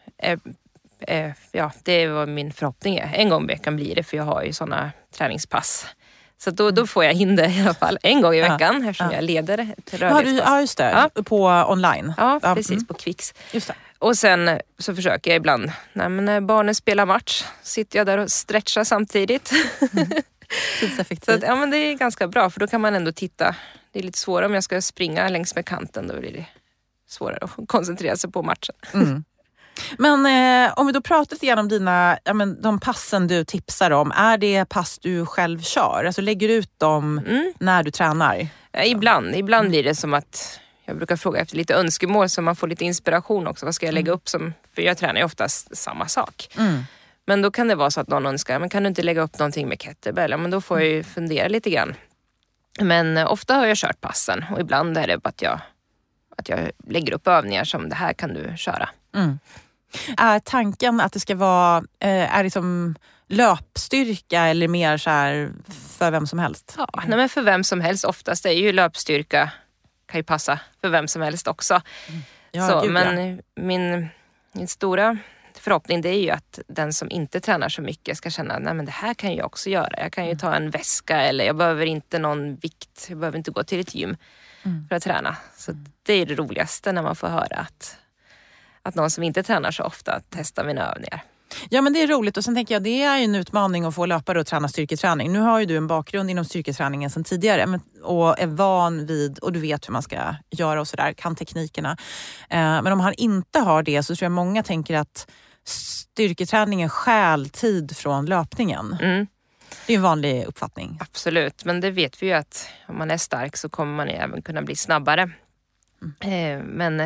[SPEAKER 5] Det är vad min förhoppning är. 1 gång i veckan blir det för jag har ju sådana träningspass. Så då får jag in det i alla fall 1 gång i veckan eftersom jag leder ett rörlighetspass.
[SPEAKER 6] Ja, just det. Ja. På online.
[SPEAKER 5] Ja, precis. På Kvicks.
[SPEAKER 6] Just det.
[SPEAKER 5] Och sen så försöker jag ibland, när barnen spelar match, sitter jag där och stretchar samtidigt.
[SPEAKER 6] Tidseffektivt.
[SPEAKER 5] Så men det är ganska bra för då kan man ändå titta. Det är lite svårare om jag ska springa längs med kanten, då blir det svårare att koncentrera sig på matchen.
[SPEAKER 6] Men om vi då pratar lite grann om de passen du tipsar om, är det pass du själv kör? Alltså lägger du ut dem när du tränar?
[SPEAKER 5] Ibland blir det som att jag brukar fråga efter lite önskemål så man får lite inspiration också. Vad ska jag lägga upp som, för jag tränar ju oftast samma sak. Men då kan det vara så att någon önskar, men kan du inte lägga upp någonting med kettlebell? Ja, men då får jag ju fundera lite grann. Men ofta har jag kört passen och ibland är det bara att jag lägger upp övningar som det här kan du köra.
[SPEAKER 6] Är tanken att det ska vara liksom löpstyrka eller mer så här för vem som helst?
[SPEAKER 5] Ja, men för vem som helst. Oftast är ju löpstyrka kan ju passa för vem som helst också. Men min stora förhoppning det är ju att den som inte tränar så mycket ska känna nej men det här kan jag också göra. Jag kan ju ta en väska eller jag behöver inte någon vikt. Jag behöver inte gå till ett gym för att träna. Så det är det roligaste när man får höra att någon som inte tränar så ofta testar mina övningar.
[SPEAKER 6] Ja, men det är roligt och sen tänker jag det är ju en utmaning att få löpare och träna styrketräning. Nu har ju du en bakgrund inom styrketräningen sedan tidigare och är van vid och du vet hur man ska göra och sådär, kan teknikerna. Men om han inte har det så tror jag många tänker att styrketräningen stjäl tid från löpningen. Det är en vanlig uppfattning.
[SPEAKER 5] Absolut, men det vet vi ju att om man är stark så kommer man även kunna bli snabbare. Men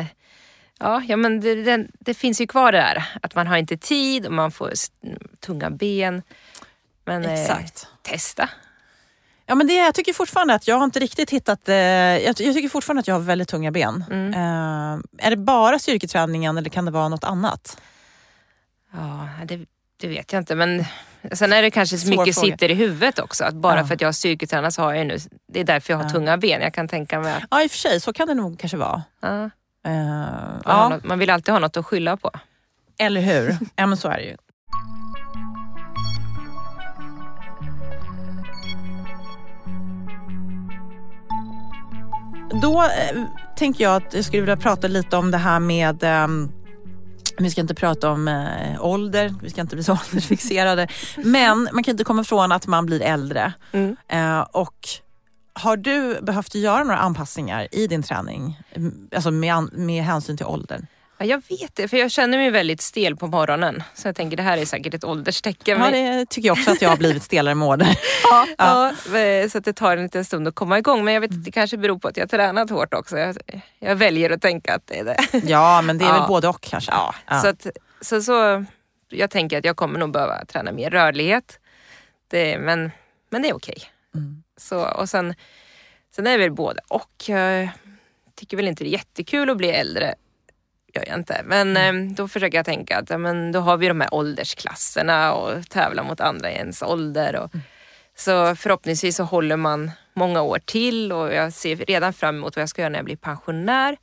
[SPEAKER 5] det finns ju kvar det där. Att man har inte tid och man får tunga ben. Men
[SPEAKER 6] exakt.
[SPEAKER 5] Testa.
[SPEAKER 6] Ja, men jag tycker fortfarande att jag har inte riktigt hittat... Jag tycker fortfarande att jag har väldigt tunga ben. Är det bara styrketräningen eller kan det vara något annat?
[SPEAKER 5] Ja, det vet jag inte. Men sen är det kanske så mycket sitter i huvudet också. Att bara för att jag har styrketränar så har jag nu... Det är därför jag har tunga ben. Jag kan tänka mig att...
[SPEAKER 6] Ja, i och för sig. Så kan det nog kanske vara.
[SPEAKER 5] Man vill alltid ha något att skylla på.
[SPEAKER 6] Eller hur? Ja, men så är det ju. Då tänker jag att jag skulle vilja prata lite om det här med... Vi ska inte prata om ålder, vi ska inte bli så åldersfixerade. Men man kan inte komma ifrån att man blir äldre. Och har du behövt göra några anpassningar i din träning? Alltså med hänsyn till åldern?
[SPEAKER 5] Ja, jag vet det, för jag känner mig väldigt stel på morgonen. Så jag tänker det här är säkert ett ålderstecken.
[SPEAKER 6] Ja, det tycker jag också att jag har blivit stelare med åldern.
[SPEAKER 5] Ja, så att det tar en liten stund att komma igång. Men jag vet att det kanske beror på att jag har tränat hårt också. Jag väljer att tänka att det är det.
[SPEAKER 6] Ja, men det är väl både och kanske.
[SPEAKER 5] Ja. Så jag tänker att jag kommer nog behöva träna mer rörlighet. Men det är okej. Så, och sen är det väl både och. Jag tycker väl inte det är jättekul att bli äldre. Gör jag inte. Men då försöker jag tänka att då har vi de här åldersklasserna och tävla mot andra i ens ålder. Så förhoppningsvis så håller man många år till och jag ser redan fram emot vad jag ska göra när jag blir pensionär.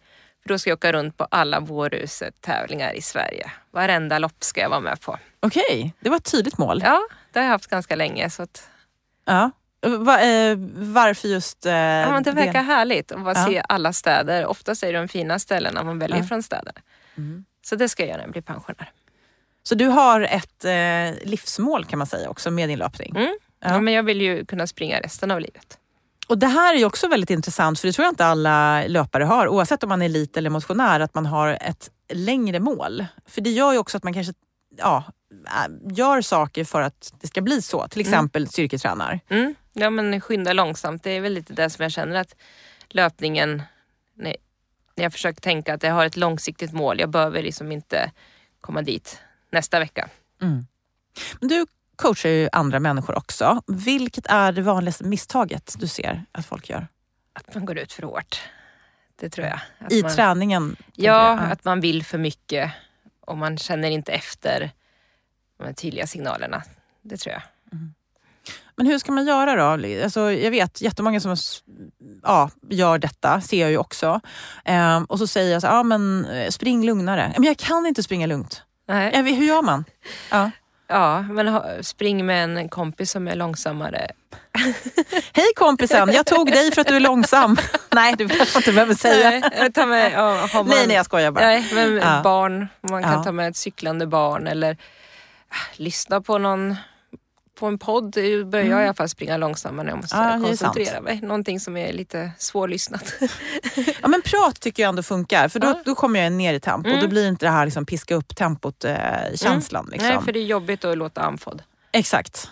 [SPEAKER 5] För då ska jag åka runt på alla Vårhuset-tävlingar i Sverige. Varenda lopp ska jag vara med på.
[SPEAKER 6] Okej, det var ett tydligt mål.
[SPEAKER 5] Ja, det har jag haft ganska länge. Så att...
[SPEAKER 6] Ja. Varför just
[SPEAKER 5] men det verkar härligt att bara se alla städer. Oftast är det de fina ställena man väljer från städerna. Så det ska jag göra när jag blir pensionär.
[SPEAKER 6] Så du har ett livsmål kan man säga också med din löpning?
[SPEAKER 5] Ja, men jag vill ju kunna springa resten av livet.
[SPEAKER 6] Och det här är ju också väldigt intressant, för det tror jag inte alla löpare har, oavsett om man är elit eller motionär, att man har ett längre mål. För det gör ju också att man kanske gör saker för att det ska bli så. Till exempel styrketränar.
[SPEAKER 5] Ja, men skynda långsamt. Det är väl lite det som jag känner att löpningen, när jag försöker tänka att jag har ett långsiktigt mål. Jag behöver liksom inte komma dit nästa vecka.
[SPEAKER 6] Men du coachar ju andra människor också. Vilket är det vanligaste misstaget du ser att folk gör?
[SPEAKER 5] Att man går ut för hårt. Det tror jag. Att
[SPEAKER 6] I träningen?
[SPEAKER 5] Ja, att man vill för mycket och man känner inte efter de tydliga signalerna. Det tror jag.
[SPEAKER 6] Men hur ska man göra då? Alltså, jag vet jättemånga som gör detta, ser jag ju också. Och så säger jag så men spring lugnare. Men jag kan inte springa lugnt.
[SPEAKER 5] Nej.
[SPEAKER 6] Hur gör man?
[SPEAKER 5] Ja, men spring med en kompis som är långsammare.
[SPEAKER 6] Hej kompisen, jag tog dig för att du är långsam. Nej, du kanske inte behöver säga. Nej, jag skojar bara.
[SPEAKER 5] Nej, men barn, man kan ta med ett cyklande barn eller lyssna på på en podd. Börjar jag i alla fall springa långsammare när jag måste koncentrera mig. Någonting som är lite svårlyssnat.
[SPEAKER 6] Ja, men prat tycker jag ändå funkar. För då kommer jag ner i tempo. Då blir inte det här liksom piska upp tempot känslan. Liksom.
[SPEAKER 5] Nej, för det är jobbigt att låta andfådd.
[SPEAKER 6] Exakt.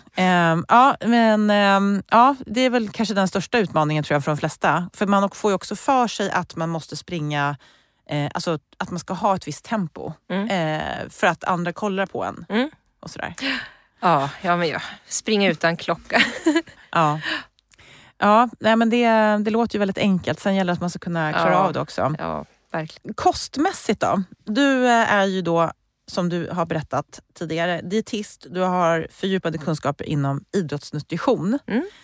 [SPEAKER 6] Det är väl kanske den största utmaningen tror jag för de flesta. För man får ju också för sig att man måste springa, alltså att man ska ha ett visst tempo. För att andra kollar på en. Och sådär.
[SPEAKER 5] Ja, men jag springer utan klocka.
[SPEAKER 6] Nej, men det låter ju väldigt enkelt. Sen gäller det att man ska kunna klara av det också.
[SPEAKER 5] Ja, verkligen.
[SPEAKER 6] Kostmässigt då? Du är ju då, som du har berättat tidigare, dietist. Du har fördjupade kunskaper inom idrottsnutrition.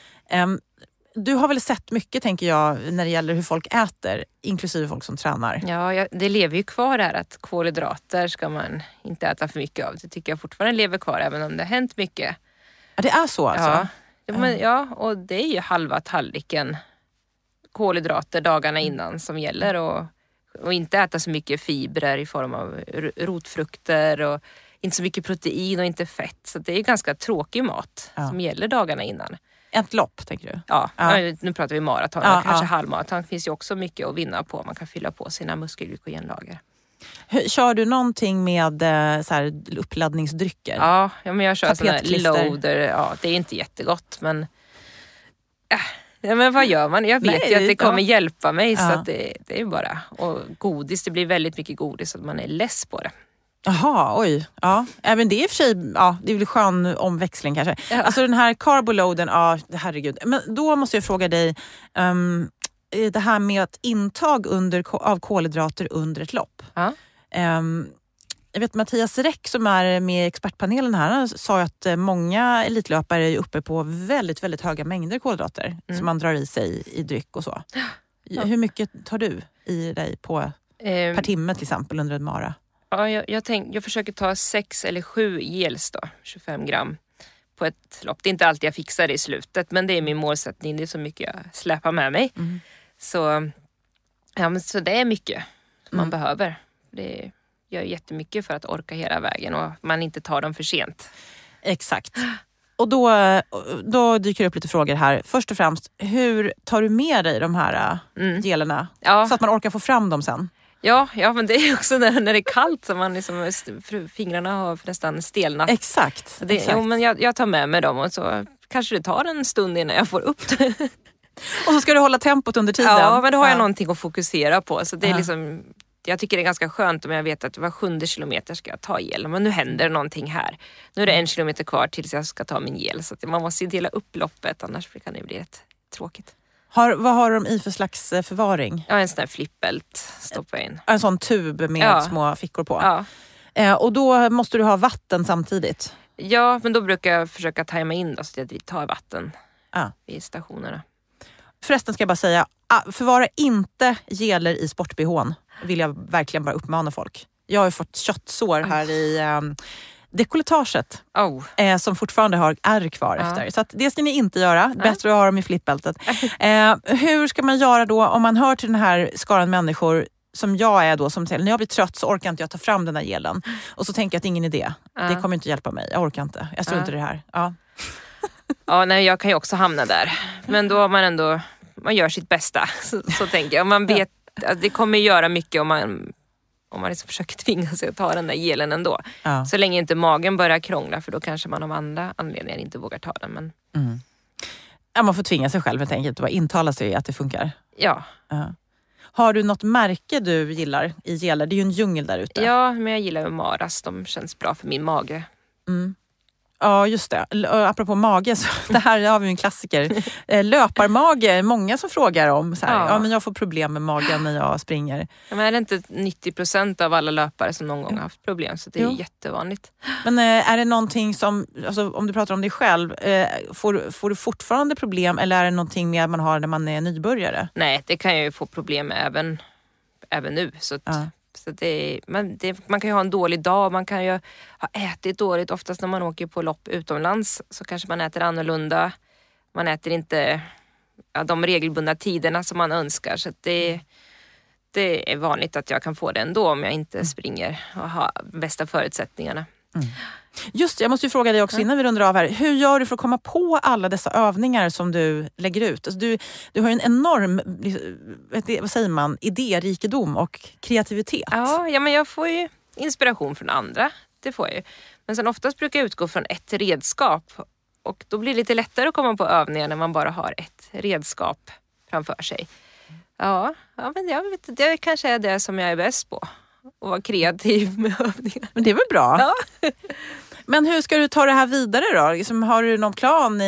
[SPEAKER 6] Du har väl sett mycket, tänker jag, när det gäller hur folk äter, inklusive folk som tränar.
[SPEAKER 5] Ja, det lever ju kvar här att kolhydrater ska man inte äta för mycket av. Det tycker jag fortfarande lever kvar, även om det har hänt mycket.
[SPEAKER 6] Ja, det är så alltså?
[SPEAKER 5] Ja, och det är ju halva tallriken kolhydrater dagarna innan som gäller. Och inte äta så mycket fibrer i form av rotfrukter och inte så mycket protein och inte fett. Så det är ganska tråkig mat som gäller dagarna innan.
[SPEAKER 6] Ett lopp, tänker du?
[SPEAKER 5] Ja. Nu pratar vi maraton. Kanske halvmaraton finns ju också mycket att vinna på. Man kan fylla på sina muskelglykogenlager.
[SPEAKER 6] Kör du någonting med så här, uppladdningsdrycker?
[SPEAKER 5] Ja, men jag kör sådana loader. Ja, det är inte jättegott, men... men vad gör man? Jag vet ju att det kommer hjälpa mig, så att det är bara... Och godis, det blir väldigt mycket godis så att man är less på det.
[SPEAKER 6] Jaha, oj. Ja, även det är i och för sig, det är väl skön omväxling kanske. Ja. Alltså den här carboloaden, herregud. Men då måste jag fråga dig, det här med att intag av kolhydrater under ett lopp.
[SPEAKER 5] Ja.
[SPEAKER 6] Jag vet Mattias Räck som är med i expertpanelen här sa att många elitlöpare är uppe på väldigt, väldigt höga mängder kolhydrater som man drar i sig i dryck och så. Ja. Hur mycket tar du i dig på per timme till exempel under en mara?
[SPEAKER 5] Ja, jag försöker ta 6 eller 7 gels då, 25 gram på ett lopp. Det är inte alltid jag fixar det i slutet, men det är min målsättning. Det är så mycket jag släpar med mig. Så det är mycket som man behöver. Det gör jättemycket för att orka hela vägen och man inte tar dem för sent.
[SPEAKER 6] Exakt. Och då dyker det upp lite frågor här. Först och främst, hur tar du med dig de här gelerna? Så att man orkar få fram dem sen? Ja,
[SPEAKER 5] men det är också när det är kallt så man liksom, fingrarna har nästan stelnat.
[SPEAKER 6] Exakt.
[SPEAKER 5] Jo, men jag tar med mig dem och så kanske det tar en stund innan jag får upp det.
[SPEAKER 6] Och så ska du hålla tempot under tiden.
[SPEAKER 5] Ja, men då har jag någonting att fokusera på. Så det är liksom, jag tycker det är ganska skönt om jag vet att var 7:e kilometer ska jag ta gel. Men nu händer det någonting här. Nu är det 1 kilometer kvar tills jag ska ta min gel. Så att man måste ju dela upp loppet, annars kan det bli rätt tråkigt.
[SPEAKER 6] Vad har de i för slags förvaring?
[SPEAKER 5] Ja, en sån där flippbält stoppar in.
[SPEAKER 6] En sån tub med små fickor på. Ja. Och då måste du ha vatten samtidigt?
[SPEAKER 5] Ja, men då brukar jag försöka tajma in då, så att jag tar vatten i stationerna.
[SPEAKER 6] Förresten ska jag bara säga, Förvara inte geler i sport-BH:n, vill jag verkligen bara uppmana folk. Jag har ju fått köttsår här i dekolletaget som fortfarande har ärr kvar efter. Så att det ska ni inte göra. Bättre att ha dem i flippbältet. Hur ska man göra då om man hör till den här skaran människor som jag är då, som när jag blir trött så orkar inte jag ta fram den här gelen. Och så tänker jag att ingen idé. Det kommer inte hjälpa mig. Jag orkar inte. Jag struntar i det här.
[SPEAKER 5] Nej, jag kan ju också hamna där. Men då har man ändå, man gör sitt bästa. Så tänker jag. Man vet att det kommer göra mycket om man liksom försöker tvinga sig att ta den där gelen ändå. Så länge inte magen börjar krångla, för då kanske man av andra anledningar inte vågar ta den. Men...
[SPEAKER 6] man får tvinga sig själv helt enkelt och bara intala sig att det funkar.
[SPEAKER 5] Ja.
[SPEAKER 6] Har du något märke du gillar i geler? Det är ju en djungel där ute.
[SPEAKER 5] Ja, men jag gillar Maras. De känns bra för min mage.
[SPEAKER 6] Ja, just det. Apropå mage, så det här har vi en klassiker. Löparmage, många som frågar om. Så här, men jag får problem med magen när jag springer.
[SPEAKER 5] Ja, men är det inte 90% av alla löpare som någon gång har haft problem? Så det är jättevanligt.
[SPEAKER 6] Men är det någonting som, alltså, om du pratar om dig själv, får du fortfarande problem, eller är det någonting mer man har när man är nybörjare?
[SPEAKER 5] Nej, det kan jag ju få problem med även nu. Så att... Så man kan ju ha en dålig dag, man kan ju ha ätit dåligt. Oftast när man åker på lopp utomlands så kanske man äter annorlunda. Man äter inte de regelbundna tiderna som man önskar. Så att det är vanligt att jag kan få det ändå om jag inte springer och har bästa förutsättningarna.
[SPEAKER 6] Just, jag måste ju fråga dig också innan vi rundar av här. Hur gör du för att komma på alla dessa övningar som du lägger ut? Alltså du har ju en enorm, vad säger man, idérikedom och kreativitet.
[SPEAKER 5] Ja, men jag får ju inspiration från andra. Det får jag ju. Men sen oftast brukar jag utgå från ett redskap. Och då blir det lite lättare att komma på övningar när man bara har ett redskap framför sig. Ja, men jag vet, det kanske är det som jag är bäst på. Och vara kreativ med övningar.
[SPEAKER 6] Men det är väl bra?
[SPEAKER 5] Ja.
[SPEAKER 6] Men hur ska du ta det här vidare då? Liksom, har du någon plan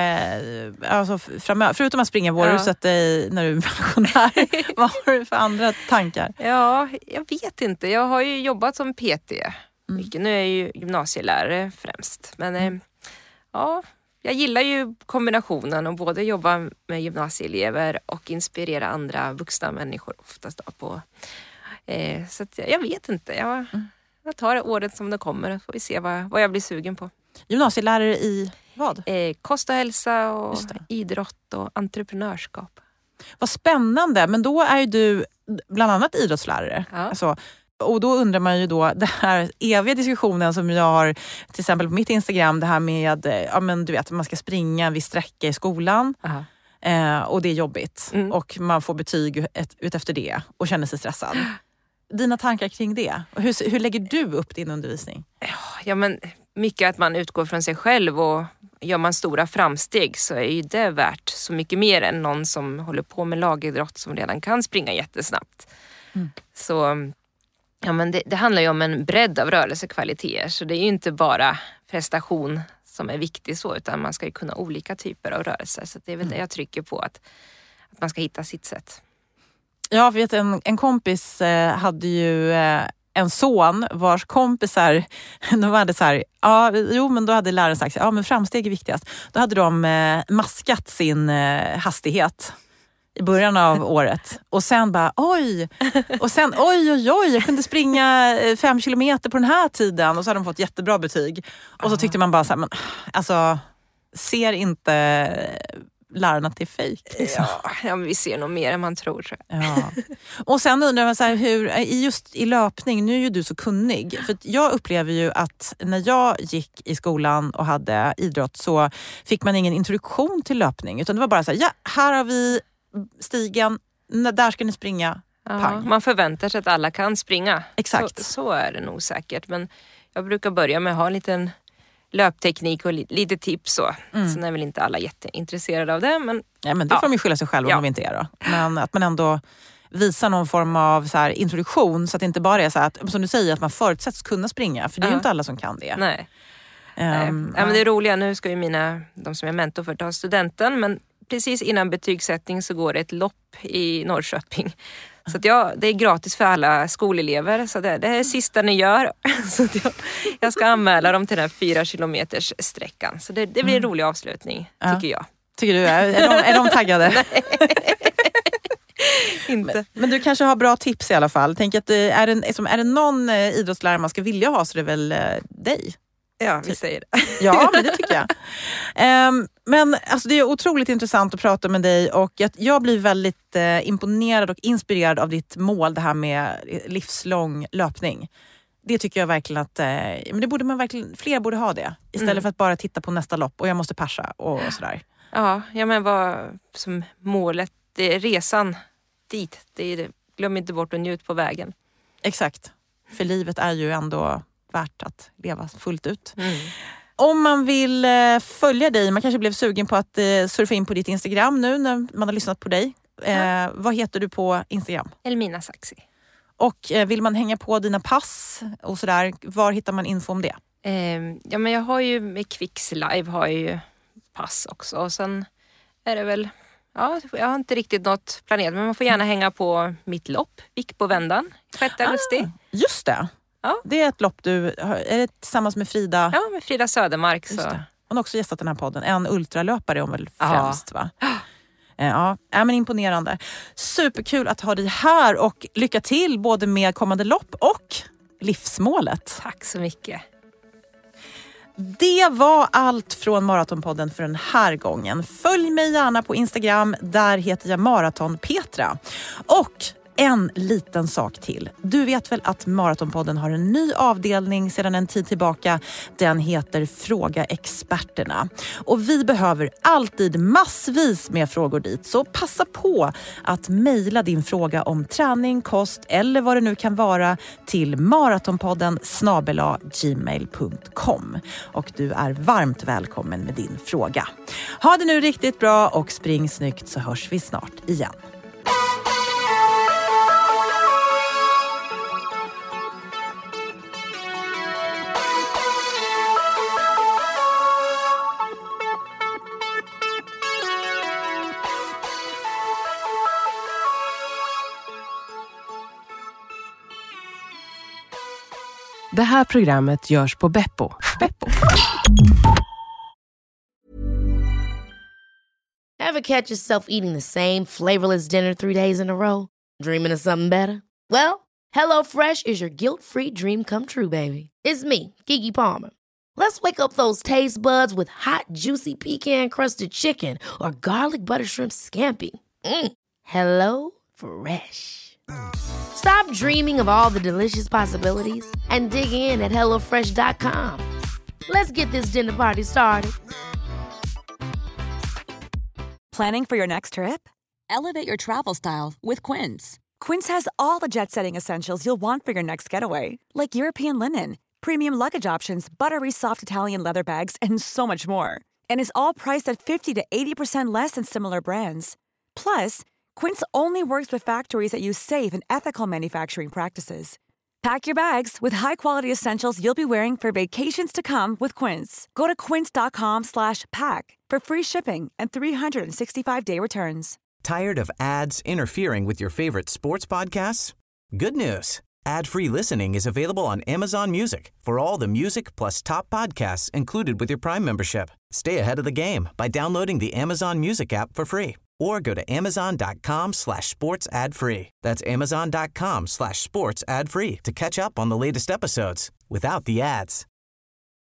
[SPEAKER 6] framöver? Förutom att springa Vårhuset när du är pensionär. Vad har du för andra tankar?
[SPEAKER 5] Ja, jag vet inte. Jag har ju jobbat som PT mycket. Nu är jag ju gymnasielärare främst. Men jag gillar ju kombinationen och både jobba med gymnasieelever och inspirera andra vuxna människor oftast då på... Så att jag vet inte. Jag tar det året som det kommer och får vi se vad jag blir sugen på.
[SPEAKER 6] Gymnasielärare i vad?
[SPEAKER 5] Kost och hälsa och idrott och entreprenörskap.
[SPEAKER 6] Vad spännande. Men då är ju du bland annat idrottslärare. Ja. Alltså, och då undrar man ju då, den här eviga diskussionen som jag har till exempel på mitt Instagram, det här med, du vet, man ska springa vid sträcka i skolan. Och det är jobbigt. Och man får betyg ut efter det och känner sig stressad. Dina tankar kring det? Hur lägger du upp din undervisning?
[SPEAKER 5] Ja, men mycket att man utgår från sig själv, och gör man stora framsteg så är ju det värt så mycket mer än någon som håller på med lagidrott som redan kan springa jättesnabbt. Så men det handlar ju om en bredd av rörelsekvaliteter, så det är ju inte bara prestation som är viktig så, utan man ska ju kunna olika typer av rörelser. Så det är väl det jag trycker på, att man ska hitta sitt sätt.
[SPEAKER 6] Jag vet, en kompis hade ju en son vars kompisar, de hade så här, men då hade läraren sagt, men framsteg är viktigast. Då hade de maskat sin hastighet i början av året. Och sen bara, oj, jag kunde springa 5 kilometer på den här tiden. Och så hade de fått jättebra betyg. Och så tyckte man bara så här, men alltså, ser inte lärarna att det är fejk? Liksom?
[SPEAKER 5] Ja, men vi ser nog mer än man tror.
[SPEAKER 6] Ja. Och sen undrar man så här, just i löpning, nu är ju du så kunnig. För jag upplever ju att när jag gick i skolan och hade idrott så fick man ingen introduktion till löpning. Utan det var bara så här, här har vi stigen, där ska ni springa. Pang.
[SPEAKER 5] Man förväntar sig att alla kan springa.
[SPEAKER 6] Exakt.
[SPEAKER 5] Så är det nog säkert. Men jag brukar börja med att ha en liten löpteknik och lite tips så. Sen är väl inte alla jätteintresserade av det. Men,
[SPEAKER 6] men det får de ju skylla sig själva om de inte är då. Men att man ändå visar någon form av så här introduktion, så att det inte bara är så att, som du säger, att man förutsätts kunna springa. För det är ju inte alla som kan det.
[SPEAKER 5] Nej. Men det är roliga, nu ska ju de som är mentor för ta studenten, men precis innan betygssättning så går det ett lopp i Norrköping. Så att det är gratis för alla skolelever. Så det är sista ni gör. Så att jag ska anmäla dem till den 4 kilometers sträckan. Så det blir en rolig avslutning, tycker jag.
[SPEAKER 6] Tycker du? Är de taggade?
[SPEAKER 5] inte.
[SPEAKER 6] Men du kanske har bra tips i alla fall. Tänk att är det någon idrottslärare man ska vilja ha så är det väl dig.
[SPEAKER 5] Ja, vi säger det.
[SPEAKER 6] Ja, men det tycker jag. Men alltså, det är otroligt intressant att prata med dig och jag blir väldigt imponerad och inspirerad av ditt mål, det här med livslång löpning. Det tycker jag verkligen att men det borde man verkligen, fler borde ha det. Istället för att bara titta på nästa lopp och jag måste persa och sådär.
[SPEAKER 5] Ja, men vad som målet, det är resan dit. Glöm inte bort att njut på vägen.
[SPEAKER 6] Exakt, för livet är ju ändå värt att leva fullt ut. Om man vill följa dig, man kanske blev sugen på att surfa in på ditt Instagram nu när man har lyssnat på dig. Vad heter du på Instagram?
[SPEAKER 5] Elmina Saxi.
[SPEAKER 6] Och vill man hänga på dina pass och sådär, var hittar man info om det?
[SPEAKER 5] Ja, men jag har ju med Kvicks Live har jag ju pass också. Och sen är det väl, ja, jag har inte riktigt något planerat, men man får gärna hänga på mitt lopp, Vick på vändan, 6 augusti.
[SPEAKER 6] Just det. Ja. Det är ett lopp du är det tillsammans med Frida?
[SPEAKER 5] Ja, med Frida Södermark. Så.
[SPEAKER 6] Hon har också gästat den här podden. En ultralöpare är hon väl främst, va? Ja, men imponerande. Superkul att ha dig här och lycka till både med kommande lopp och livsmålet.
[SPEAKER 5] Tack så mycket.
[SPEAKER 6] Det var allt från Maratonpodden för den här gången. Följ mig gärna på Instagram, där heter jag Maraton Petra. Och en liten sak till. Du vet väl att Maratonpodden har en ny avdelning sedan en tid tillbaka. Den heter Fråga experterna. Och vi behöver alltid massvis med frågor dit. Så passa på att mejla din fråga om träning, kost eller vad det nu kan vara till maratonpodden@gmail.com. Och du är varmt välkommen med din fråga. Ha det nu riktigt bra och spring snyggt, så hörs vi snart igen.
[SPEAKER 9] Det här programmet görs på Beppo.
[SPEAKER 1] Ever catch yourself eating the same flavorless dinner 3 days in a row? Dreaming of something better? Well, HelloFresh is your guilt-free dream come true, baby. It's me, Keke Palmer. Let's wake up those taste buds with hot, juicy pecan-crusted chicken or garlic butter shrimp scampi. Hello Fresh. Stop dreaming of all the delicious possibilities and dig in at HelloFresh.com. Let's get this dinner party started.
[SPEAKER 4] Planning for your next trip? Elevate your travel style with Quince. Quince has all the jet-setting essentials you'll want for your next getaway, like European linen, premium luggage options, buttery soft Italian leather bags, and so much more. And is all priced at 50 to 80% less than similar brands. Plus, Quince only works with factories that use safe and ethical manufacturing practices. Pack your bags with high-quality essentials you'll be wearing for vacations to come with Quince. Go to quince.com/pack for free shipping and 365-day returns.
[SPEAKER 10] Tired of ads interfering with your favorite sports podcasts? Good news. Ad-free listening is available on Amazon Music for all the music plus top podcasts included with your Prime membership. Stay ahead of the game by downloading the Amazon Music app for free or go to amazon.com/sports ad free. That's amazon.com/sports ad free to catch up on the latest episodes without the ads.